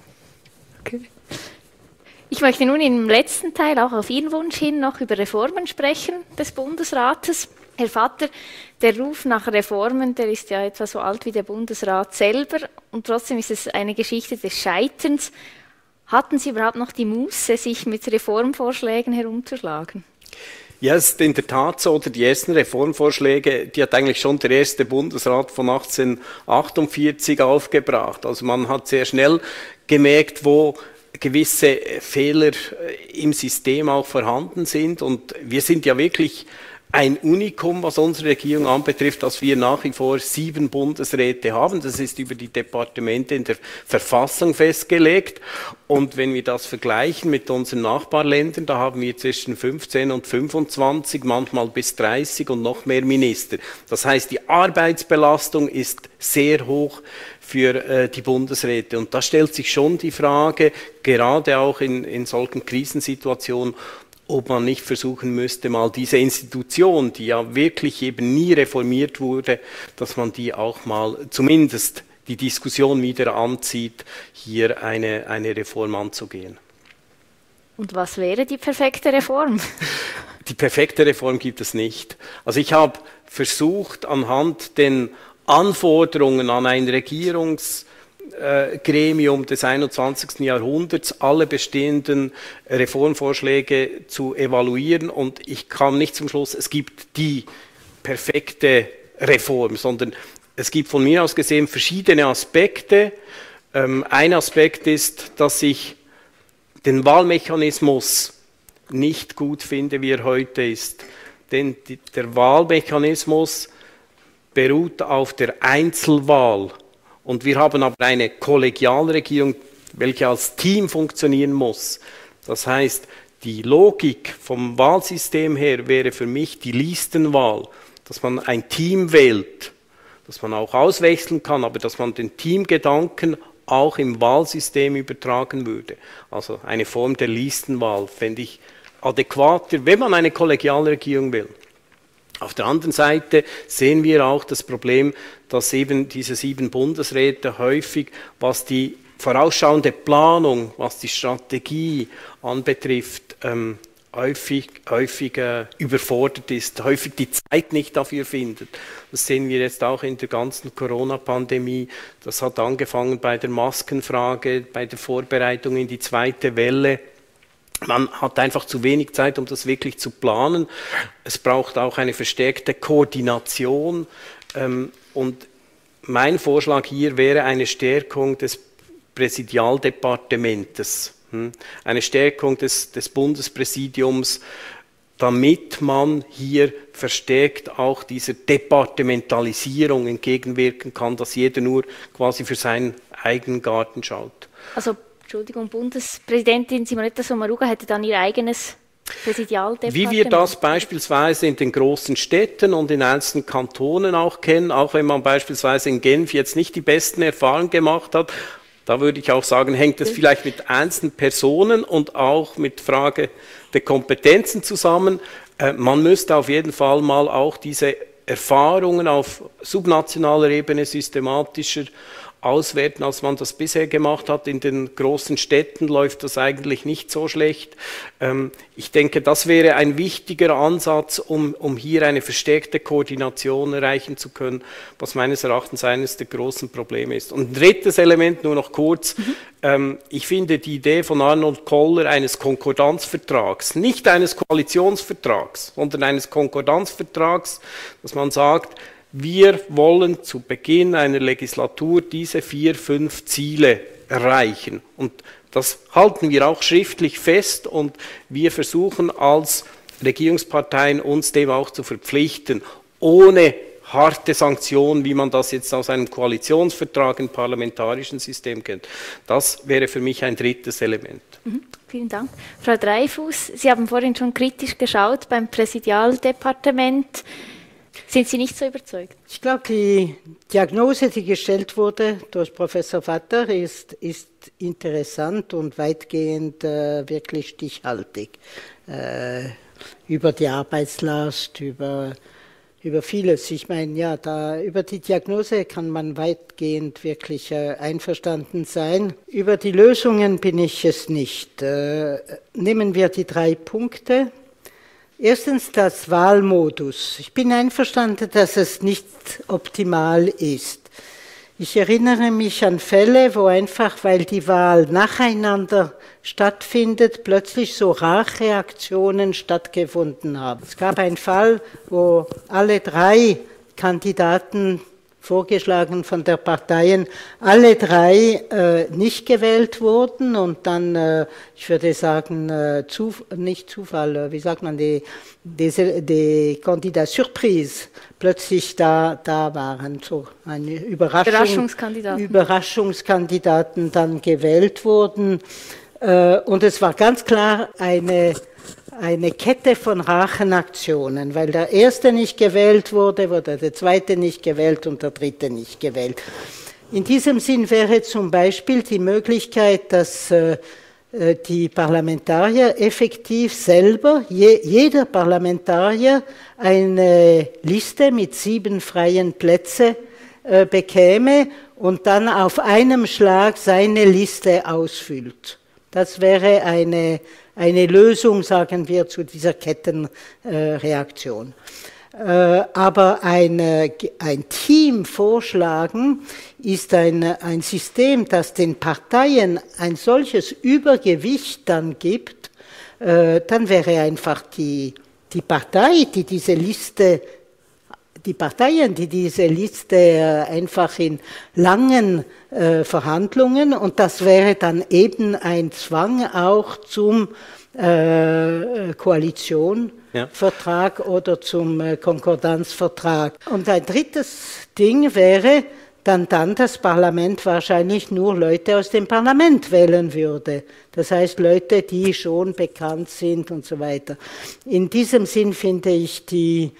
Okay. Ich möchte nun im letzten Teil auch auf Ihren Wunsch hin noch über Reformen sprechen des Bundesrates. Herr Vatter, der Ruf nach Reformen, der ist ja etwa so alt wie der Bundesrat selber und trotzdem ist es eine Geschichte des Scheiterns. Hatten Sie überhaupt noch die Muße, sich mit Reformvorschlägen herumzuschlagen? Ja, es ist in der Tat so, oder die ersten Reformvorschläge, die hat eigentlich schon der erste Bundesrat von achtzehnhundertachtundvierzig aufgebracht. Also man hat sehr schnell gemerkt, wo gewisse Fehler im System auch vorhanden sind und wir sind ja wirklich ein Unikum, was unsere Regierung anbetrifft, dass wir nach wie vor sieben Bundesräte haben. Das ist über die Departemente in der Verfassung festgelegt. Und wenn wir das vergleichen mit unseren Nachbarländern, da haben wir zwischen fünfzehn und fünfundzwanzig, manchmal bis dreißig und noch mehr Minister. Das heißt, die Arbeitsbelastung ist sehr hoch für äh, die Bundesräte. Und da stellt sich schon die Frage, gerade auch in, in solchen Krisensituationen, ob man nicht versuchen müsste, mal diese Institution, die ja wirklich eben nie reformiert wurde, dass man die auch mal zumindest die Diskussion wieder anzieht, hier eine, eine Reform anzugehen. Und was wäre die perfekte Reform? Die perfekte Reform gibt es nicht. Also ich habe versucht, anhand den Anforderungen an ein Regierungs- Gremium des einundzwanzigsten Jahrhunderts alle bestehenden Reformvorschläge zu evaluieren und ich kam nicht zum Schluss, es gibt die perfekte Reform, sondern es gibt von mir aus gesehen verschiedene Aspekte. Ähm, ein Aspekt ist, dass ich den Wahlmechanismus nicht gut finde, wie er heute ist. Denn die, der Wahlmechanismus beruht auf der Einzelwahl. Und wir haben aber eine Kollegialregierung, welche als Team funktionieren muss. Das heißt, die Logik vom Wahlsystem her wäre für mich die Listenwahl, dass man ein Team wählt, dass man auch auswechseln kann, aber dass man den Teamgedanken auch im Wahlsystem übertragen würde. Also eine Form der Listenwahl fände ich adäquater, wenn man eine Kollegialregierung will. Auf der anderen Seite sehen wir auch das Problem, dass eben diese sieben Bundesräte häufig, was die vorausschauende Planung, was die Strategie anbetrifft, ähm, häufig, häufig äh, überfordert ist, häufig die Zeit nicht dafür findet. Das sehen wir jetzt auch in der ganzen Corona-Pandemie. Das hat angefangen bei der Maskenfrage, bei der Vorbereitung in die zweite Welle. Man hat einfach zu wenig Zeit, um das wirklich zu planen. Es braucht auch eine verstärkte Koordination. Ähm, und mein Vorschlag hier wäre eine Stärkung des Präsidialdepartementes, hm? eine Stärkung des, des Bundespräsidiums, damit man hier verstärkt auch dieser Departementalisierung entgegenwirken kann, dass jeder nur quasi für seinen eigenen Garten schaut. Also Entschuldigung, Bundespräsidentin Simonetta Sommaruga hätte dann ihr eigenes Präsidialdepartement. Wie wir das beispielsweise in den großen Städten und in einzelnen Kantonen auch kennen, auch wenn man beispielsweise in Genf jetzt nicht die besten Erfahrungen gemacht hat, da würde ich auch sagen, hängt es vielleicht mit einzelnen Personen und auch mit Frage der Kompetenzen zusammen. Äh, man müsste auf jeden Fall mal auch diese Erfahrungen auf subnationaler Ebene systematischer auswerten, als man das bisher gemacht hat. In den großen Städten läuft das eigentlich nicht so schlecht. Ähm, ich denke, das wäre ein wichtiger Ansatz, um, um hier eine verstärkte Koordination erreichen zu können, was meines Erachtens eines der großen Probleme ist. Und ein drittes Element, nur noch kurz. Mhm. Ähm, ich finde die Idee von Arnold Koller eines Konkordanzvertrags, nicht eines Koalitionsvertrags, sondern eines Konkordanzvertrags, dass man sagt, wir wollen zu Beginn einer Legislatur diese vier, fünf Ziele erreichen. Und das halten wir auch schriftlich fest und wir versuchen als Regierungsparteien uns dem auch zu verpflichten, ohne harte Sanktionen, wie man das jetzt aus einem Koalitionsvertrag im parlamentarischen System kennt. Das wäre für mich ein drittes Element. Mhm, vielen Dank. Frau Dreyfus, Sie haben vorhin schon kritisch geschaut beim Präsidialdepartement. Sind Sie nicht so überzeugt? Ich glaube, die Diagnose, die gestellt wurde durch Professor Vatter, ist, ist interessant und weitgehend äh, wirklich stichhaltig. Äh, über die Arbeitslast, über, über vieles. Ich meine, ja, da, über die Diagnose kann man weitgehend wirklich äh, einverstanden sein. Über die Lösungen bin ich es nicht. Äh, nehmen wir die drei Punkte. Erstens das Wahlmodus. Ich bin einverstanden, dass es nicht optimal ist. Ich erinnere mich an Fälle, wo einfach, weil die Wahl nacheinander stattfindet, plötzlich so Racheaktionen stattgefunden haben. Es gab einen Fall, wo alle drei Kandidaten vorgeschlagen von der Parteien, alle drei äh, nicht gewählt wurden und dann, äh, ich würde sagen, äh, zu, nicht Zufall, äh, wie sagt man, die, die, die Candidat Surprise plötzlich da, da waren, so eine Überraschung, Überraschungskandidaten. Überraschungskandidaten dann gewählt wurden äh, und es war ganz klar eine eine Kette von Rachenaktionen, weil der erste nicht gewählt wurde, wurde der zweite nicht gewählt und der dritte nicht gewählt. In diesem Sinn wäre zum Beispiel die Möglichkeit, dass äh, die Parlamentarier effektiv selber, je, jeder Parlamentarier eine Liste mit sieben freien Plätzen äh, bekäme und dann auf einem Schlag seine Liste ausfüllt. Das wäre eine Eine Lösung, sagen wir, zu dieser Kettenreaktion. Äh, aber ein, ein Team vorschlagen ist ein, ein System, das den Parteien ein solches Übergewicht dann gibt, äh, dann wäre einfach die, die Partei, die diese Liste die Parteien, die diese Liste einfach in langen äh, Verhandlungen, und das wäre dann eben ein Zwang auch zum äh, Koalitionvertrag ja. oder zum äh, Konkordanzvertrag. Und ein drittes Ding wäre, dann dann das Parlament wahrscheinlich nur Leute aus dem Parlament wählen würde. Das heißt Leute, die schon bekannt sind und so weiter. In diesem Sinn finde ich die,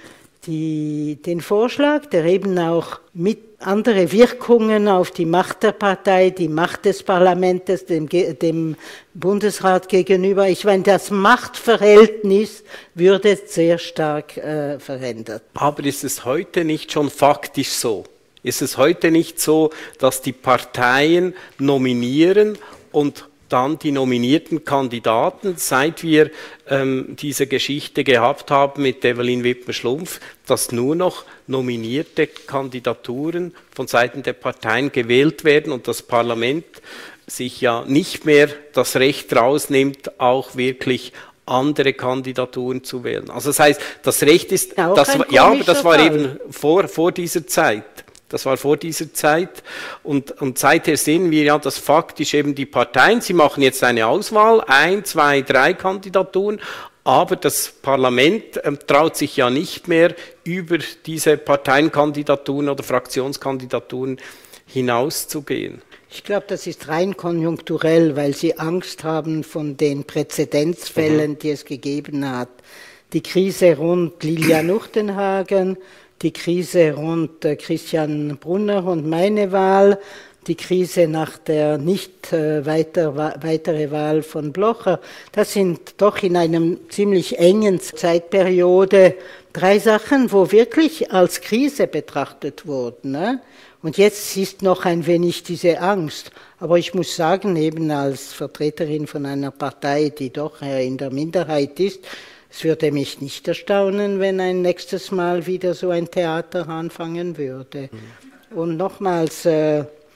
die, den Vorschlag, der eben auch mit andere Wirkungen auf die Macht der Partei, die Macht des Parlaments, dem, dem Bundesrat gegenüber. Ich meine, das Machtverhältnis würde sehr stark äh, verändert. Aber ist es heute nicht schon faktisch so? Ist es heute nicht so, dass die Parteien nominieren und dann die nominierten Kandidaten, seit wir ähm, diese Geschichte gehabt haben mit Evelyn Wittmer-Schlumpf, dass nur noch nominierte Kandidaturen von Seiten der Parteien gewählt werden und das Parlament sich ja nicht mehr das Recht rausnimmt, auch wirklich andere Kandidaturen zu wählen. Also das heißt, das Recht ist, das, ja, aber das war Fall. eben vor, vor dieser Zeit. Das war vor dieser Zeit und, und seither sehen wir ja, dass faktisch eben die Parteien, sie machen jetzt eine Auswahl, ein, zwei, drei Kandidaturen, aber das Parlament ähm, traut sich ja nicht mehr über diese Parteienkandidaturen oder Fraktionskandidaturen hinauszugehen. Ich glaube, das ist rein konjunkturell, weil sie Angst haben von den Präzedenzfällen, mhm. die es gegeben hat. Die Krise rund Lilian Uchtenhagen, die Krise rund Christian Brunner und meine Wahl, die Krise nach der nicht äh, weiter, weitere Wahl von Blocher. Das sind doch in einem ziemlich engen Zeitperiode drei Sachen, wo wirklich als Krise betrachtet wurden. Ne? Und jetzt ist noch ein wenig diese Angst. Aber ich muss sagen, eben als Vertreterin von einer Partei, die doch äh, in der Minderheit ist, es würde mich nicht erstaunen, wenn ein nächstes Mal wieder so ein Theater anfangen würde. Mhm. Und nochmals, äh,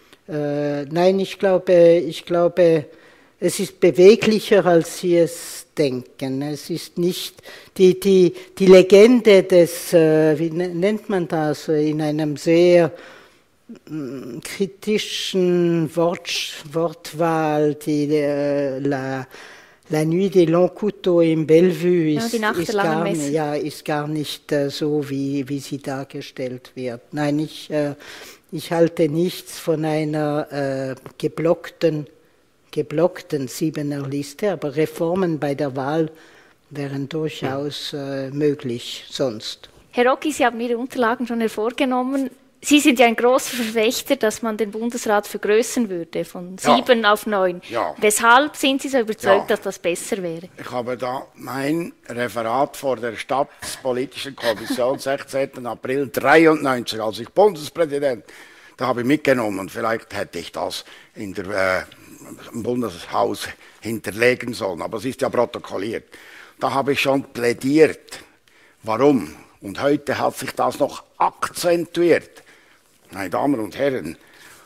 äh, nein, ich glaube, ich glaube, es ist beweglicher, als Sie es denken. Es ist nicht die, die, die Legende des, äh, wie nennt man das, in einem sehr äh, kritischen Wort, Wortwahl, die äh, la, La Nuit des Longs Couteaux im Bellevue ist, ja, ist, gar, nicht, ja, ist gar nicht äh, so, wie, wie sie dargestellt wird. Nein, ich, äh, ich halte nichts von einer äh, geblockten, geblockten Siebener Liste, aber Reformen bei der Wahl wären durchaus äh, möglich sonst. Herr Rocki, Sie haben Ihre Unterlagen schon hervorgenommen. Sie sind ja ein großer Verfechter, dass man den Bundesrat vergrößern würde, von ja. sieben auf neun. Ja. Weshalb sind Sie so überzeugt, ja. dass das besser wäre? Ich habe da mein Referat vor der Staatspolitischen Kommission sechzehnten April dreiundneunzig, als ich Bundespräsident, da habe ich mitgenommen und vielleicht hätte ich das in der, äh, im Bundeshaus hinterlegen sollen, aber es ist ja protokolliert. Da habe ich schon plädiert. Warum? Und heute hat sich das noch akzentuiert. Meine Damen und Herren,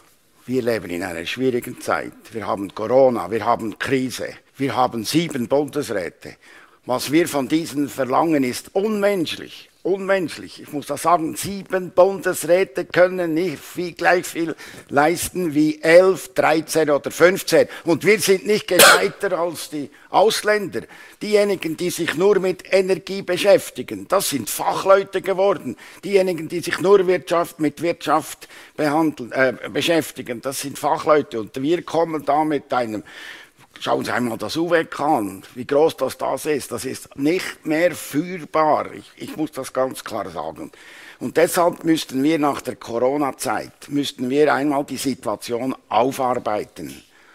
wir leben in einer schwierigen Zeit. Wir haben Corona, wir haben Krise, wir haben sieben Bundesräte. Was wir von diesen verlangen, ist unmenschlich. Unmenschlich. Ich muss das sagen, sieben Bundesräte können nicht viel, gleich viel leisten wie elf, dreizehn oder fünfzehn. Und wir sind nicht gescheiter als die Ausländer. Diejenigen, die sich nur mit Energie beschäftigen, das sind Fachleute geworden. Diejenigen, die sich nur Wirtschaft mit Wirtschaft behandeln, äh, beschäftigen, das sind Fachleute. Und wir kommen da mit einem... Schauen Sie einmal das U W K an, wie groß das das ist. Das ist nicht mehr führbar. Ich, ich muss das ganz klar sagen. Und deshalb müssten wir nach der Corona-Zeit, müssten wir einmal die Situation aufarbeiten.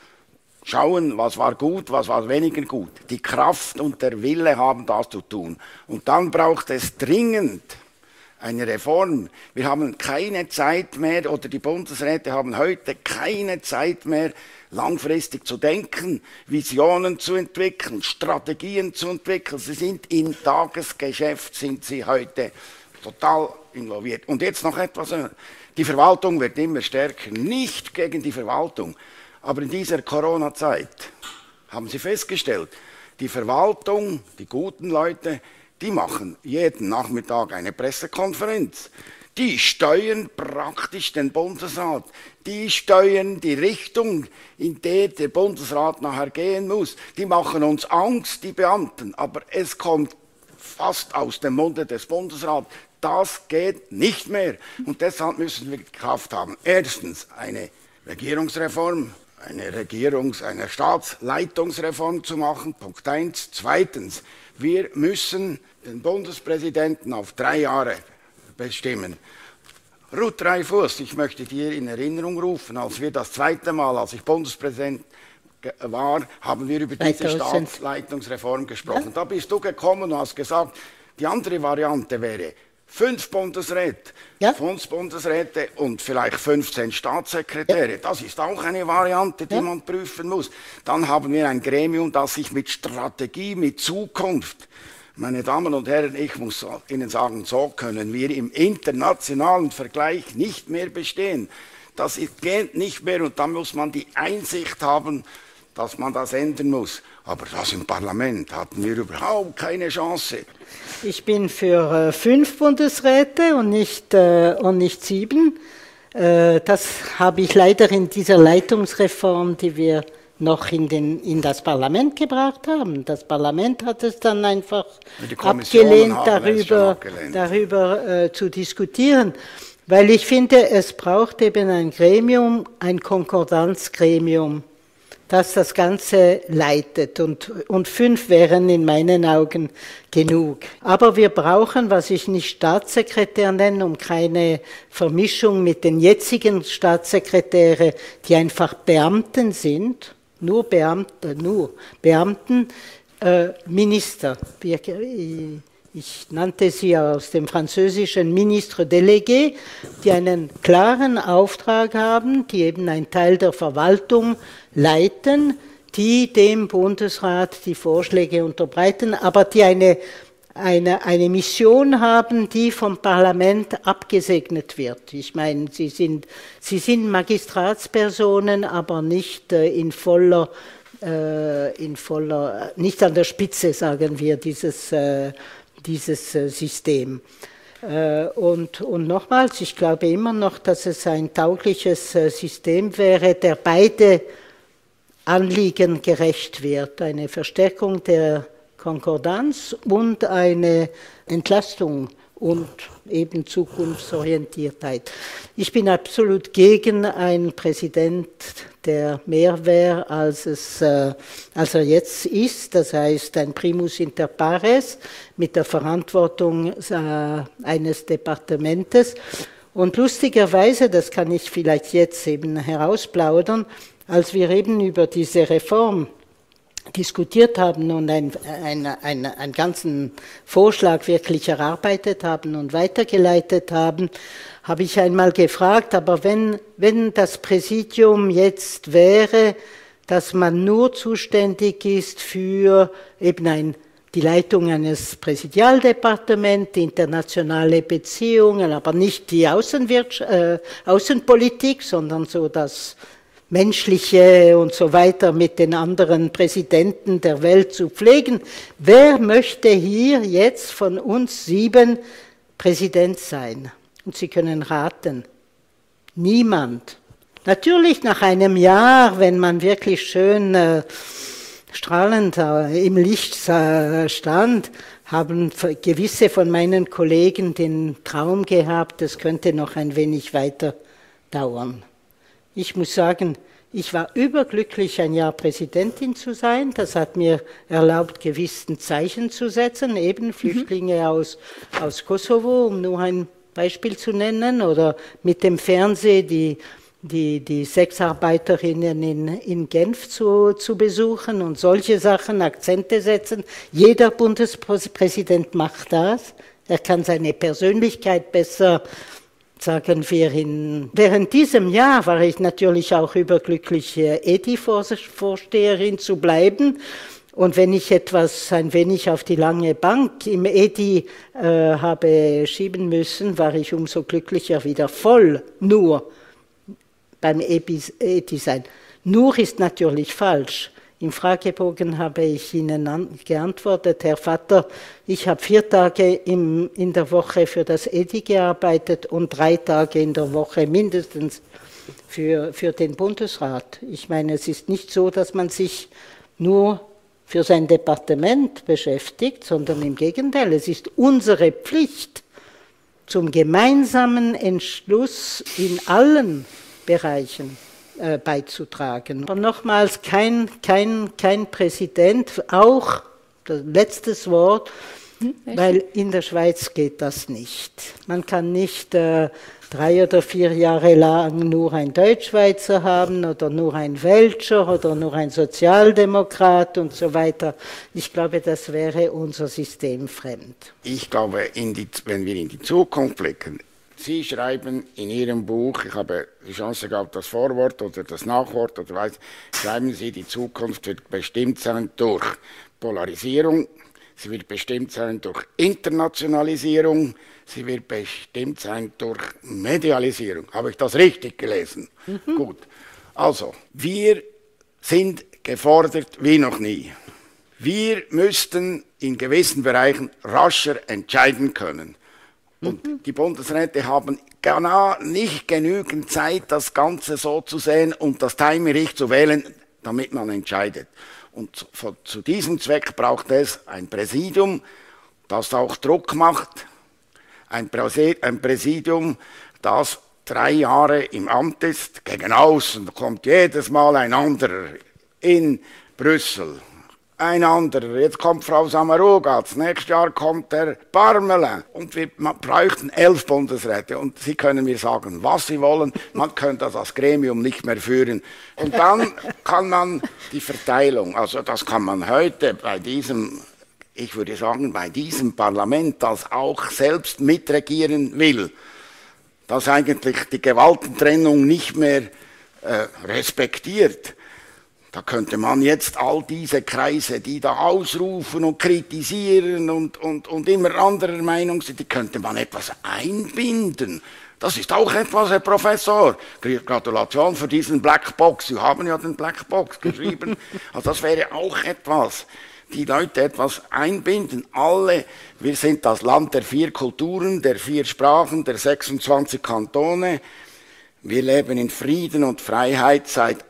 Schauen, was war gut, was war weniger gut. Die Kraft und der Wille haben das zu tun. Und dann braucht es dringend eine Reform. Wir haben keine Zeit mehr, oder die Bundesräte haben heute keine Zeit mehr, langfristig zu denken, Visionen zu entwickeln, Strategien zu entwickeln. Sie sind im Tagesgeschäft, sind sie heute total involviert. Und jetzt noch etwas, die Verwaltung wird immer stärker, nicht gegen die Verwaltung, aber in dieser Corona-Zeit haben Sie festgestellt, die Verwaltung, die guten Leute, die machen jeden Nachmittag eine Pressekonferenz. Die steuern praktisch den Bundesrat. Die steuern die Richtung, in der der Bundesrat nachher gehen muss. Die machen uns Angst, die Beamten. Aber es kommt fast aus dem Munde des Bundesrats. Das geht nicht mehr. Und deshalb müssen wir gekauft haben. Erstens eine Regierungsreform, eine Regierungs-, eine Staatsleitungsreform zu machen. Punkt eins. Zweitens, wir müssen den Bundespräsidenten auf drei Jahre bestimmen. Ruth Dreifuss, ich möchte dir in Erinnerung rufen, als wir das zweite Mal, als ich Bundespräsident war, haben wir über diese Staatsleitungsreform gesprochen. Ja. Da bist du gekommen und hast gesagt, die andere Variante wäre fünf Bundesräte, ja. fünf Bundesräte und vielleicht fünfzehn Staatssekretäre. Ja. Das ist auch eine Variante, die ja. man prüfen muss. Dann haben wir ein Gremium, das sich mit Strategie, mit Zukunft. Meine Damen und Herren, ich muss Ihnen sagen, so können wir im internationalen Vergleich nicht mehr bestehen. Das geht nicht mehr und da muss man die Einsicht haben, dass man das ändern muss. Aber das im Parlament hatten wir überhaupt keine Chance. Ich bin für äh, fünf Bundesräte und nicht, äh, und nicht sieben. Äh, das habe ich leider in dieser Leitungsreform, die wir noch in, den, in das Parlament gebracht haben. Das Parlament hat es dann einfach abgelehnt, darüber, abgelehnt. darüber äh, zu diskutieren, weil ich finde, es braucht eben ein Gremium, ein Konkordanzgremium, das das Ganze leitet und, und fünf wären in meinen Augen genug. Aber wir brauchen, was ich nicht Staatssekretär nenne, um keine Vermischung mit den jetzigen Staatssekretäre, die einfach Beamten sind, nur Beamte, nur Beamten, äh, Minister. Wir, ich, ich nannte sie aus dem französischen Ministre délégué, die einen klaren Auftrag haben, die eben einen Teil der Verwaltung leiten, die dem Bundesrat die Vorschläge unterbreiten, aber die eine, eine, eine Mission haben, die vom Parlament abgesegnet wird. Ich meine, sie sind, sie sind Magistratspersonen, aber nicht äh, in voller, äh, in voller, nicht an der Spitze, sagen wir, dieses, äh, dieses äh, System. Äh, und, und nochmals, ich glaube immer noch, dass es ein taugliches äh, System wäre, der beide Anliegen gerecht wird. Eine Verstärkung der Konkordanz und eine Entlastung und eben Zukunftsorientiertheit. Ich bin absolut gegen einen Präsident, der mehr wäre, als, es, äh, als er jetzt ist. Das heißt, ein Primus inter pares mit der Verantwortung äh, eines Departementes. Und lustigerweise, das kann ich vielleicht jetzt eben herausplaudern, als wir eben über diese Reform diskutiert haben und einen ein, ein, ein ganzen Vorschlag wirklich erarbeitet haben und weitergeleitet haben, habe ich einmal gefragt, aber wenn, wenn das Präsidium jetzt wäre, dass man nur zuständig ist für eben ein, die Leitung eines Präsidialdepartements, internationale Beziehungen, aber nicht die Außenwirtschaft, äh, Außenpolitik, sondern so das Menschliche und so weiter mit den anderen Präsidenten der Welt zu pflegen. Wer möchte hier jetzt von uns sieben Präsident sein? Und Sie können raten. Niemand. Natürlich nach einem Jahr, wenn man wirklich schön äh, strahlend äh, im Licht äh, stand, haben gewisse von meinen Kollegen den Traum gehabt, es könnte noch ein wenig weiter dauern. Ich muss sagen, ich war überglücklich, ein Jahr Präsidentin zu sein. Das hat mir erlaubt, gewissen Zeichen zu setzen, eben Flüchtlinge mhm. aus, aus Kosovo, um nur ein Beispiel zu nennen, oder mit dem Fernsehen die, die, die Sexarbeiterinnen in, in Genf zu, zu besuchen und solche Sachen, Akzente setzen. Jeder Bundespräsident macht das. Er kann seine Persönlichkeit besser, sagen wir, in, während diesem Jahr war ich natürlich auch überglücklich, E D I-Vorsteherin zu bleiben. Und wenn ich etwas ein wenig auf die lange Bank im E D I äh, habe schieben müssen, war ich umso glücklicher, wieder voll nur beim E D I sein. Nur ist natürlich falsch. Im Fragebogen habe ich Ihnen geantwortet, Herr Vatter, ich habe vier Tage im, in der Woche für das E D I gearbeitet und drei Tage in der Woche mindestens für, für den Bundesrat. Ich meine, es ist nicht so, dass man sich nur für sein Departement beschäftigt, sondern im Gegenteil, es ist unsere Pflicht, zum gemeinsamen Entschluss in allen Bereichen äh, beizutragen. Aber nochmals, kein, kein, kein Präsident, auch das letztes Wort, weil in der Schweiz geht das nicht. Man kann nicht äh, drei oder vier Jahre lang nur ein Deutschschweizer haben oder nur ein Welscher oder nur ein Sozialdemokrat und so weiter. Ich glaube, das wäre unser System fremd. Ich glaube, in die, wenn wir in die Zukunft blicken, Sie schreiben in Ihrem Buch, ich habe die Chance gehabt, das Vorwort oder das Nachwort oder weiß, schreiben Sie, die Zukunft wird bestimmt sein durch Polarisierung, sie wird bestimmt sein durch Internationalisierung, sie wird bestimmt sein durch Medialisierung. Habe ich das richtig gelesen? Mhm. Gut. Also, wir sind gefordert wie noch nie. Wir müssten in gewissen Bereichen rascher entscheiden können. Und mhm. die Bundesräte haben genau nicht genügend Zeit, das Ganze so zu sehen und das Timing zu wählen, damit man entscheidet. Und zu, zu diesem Zweck braucht es ein Präsidium, das auch Druck macht, ein Präsidium, das drei Jahre im Amt ist, gegen außen kommt jedes Mal ein anderer in Brüssel. Ein anderer, jetzt kommt Frau Samaruga, nächstes Jahr kommt der Parmelin. Und wir bräuchten elf Bundesräte. Und Sie können mir sagen, was Sie wollen, man könnte das Gremium nicht mehr führen. Und dann kann man die Verteilung, also das kann man heute bei diesem, ich würde sagen, bei diesem Parlament, das auch selbst mitregieren will, das eigentlich die Gewaltentrennung nicht mehr äh, respektiert. Da könnte man jetzt all diese Kreise, die da ausrufen und kritisieren und, und, und immer anderer Meinung sind, die könnte man etwas einbinden. Das ist auch etwas, Herr Professor. Gratulation für diesen Blackbox. Sie haben ja den Blackbox geschrieben. Also das wäre auch etwas. Die Leute etwas einbinden. Alle, wir sind das Land der vier Kulturen, der vier Sprachen, der sechsundzwanzig Kantone. Wir leben in Frieden und Freiheit seit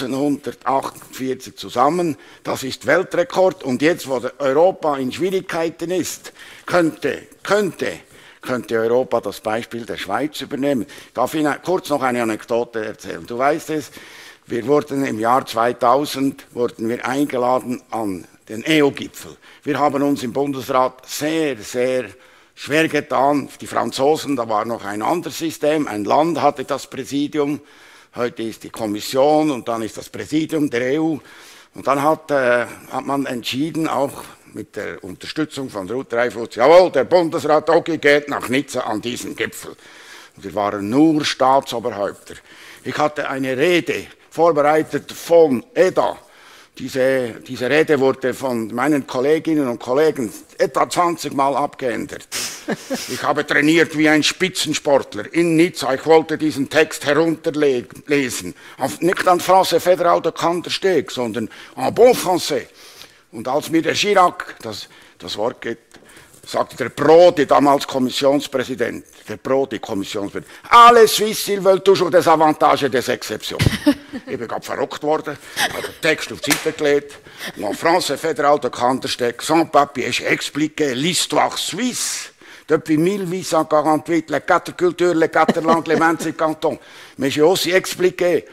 achtzehnhundertachtundvierzig zusammen. Das ist Weltrekord. Und jetzt, wo Europa in Schwierigkeiten ist, könnte, könnte, könnte Europa das Beispiel der Schweiz übernehmen. Ich darf Ihnen kurz noch eine Anekdote erzählen. Du weißt es, wir wurden im Jahr zweitausend wurden wir eingeladen an den E U-Gipfel. Wir haben uns im Bundesrat sehr, sehr schwer getan. Die Franzosen, da war noch ein anderes System. Ein Land hatte das Präsidium. Heute ist die Kommission und dann ist das Präsidium der E U. Und dann hat, äh, hat man entschieden, auch mit der Unterstützung von Ruth Dreifuss, jawohl, der Bundesrat Ogi geht nach Nizza an diesen Gipfel. Und wir waren nur Staatsoberhäupter. Ich hatte eine Rede vorbereitet von E D A. Diese, diese Rede wurde von meinen Kolleginnen und Kollegen etwa zwanzig Mal abgeändert. Ich habe trainiert wie ein Spitzensportler in Nizza. Ich wollte diesen Text herunterlesen. Nicht en français fédéral de Kandersteg, sondern en bon français. Und als mir der Chirac das, das Wort geht, sagte der Prodi, damals Kommissionspräsident, der Prodi, Kommissionspräsident, alle Suisses, ils veulent toujours des avantages et des exceptions. Ich bin gerade verrückt worden, habe den Text auf die Seite gelegt, en français fédéral de Kandersteg, sans papier, j'ai expliqué l'histoire suisse. Depuis mille huit cent quarante-huit, les quatre cultures, les quatre langues, les vingt-cinq cantons. Mais j'ai aussi expliqué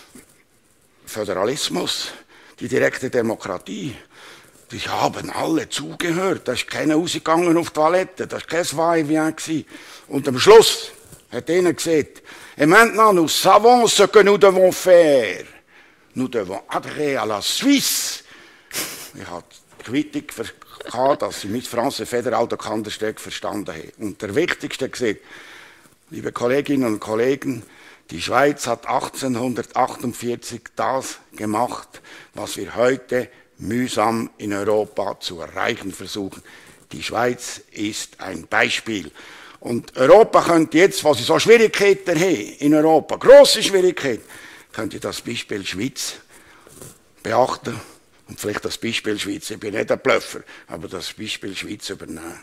Föderalismus, die direkte Demokratie. Die haben alle zugehört. Da ist keiner rausgegangen auf die Toilette. Das war kein Va-et-vient. Und am Schluss hat einer gesagt, et maintenant nous savons ce que nous devons faire. Nous devons adhérer à la Suisse. Ich habe die Quittung gehabt, dass sie mit Français Fédéral de Kandersteg verstanden haben. Und der Wichtigste gesagt, liebe Kolleginnen und Kollegen, die Schweiz hat achtzehnhundertachtundvierzig das gemacht, was wir heute mühsam in Europa zu erreichen versuchen. Die Schweiz ist ein Beispiel. Und Europa könnte jetzt, wo sie so Schwierigkeiten haben, in Europa, grosse Schwierigkeiten, könnte das Beispiel Schweiz beachten und vielleicht das Beispiel Schweiz, ich bin nicht ein Blöffer, aber das Beispiel Schweiz übernehmen.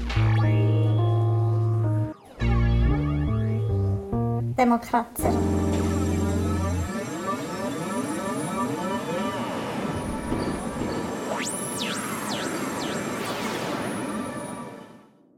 Demokratie.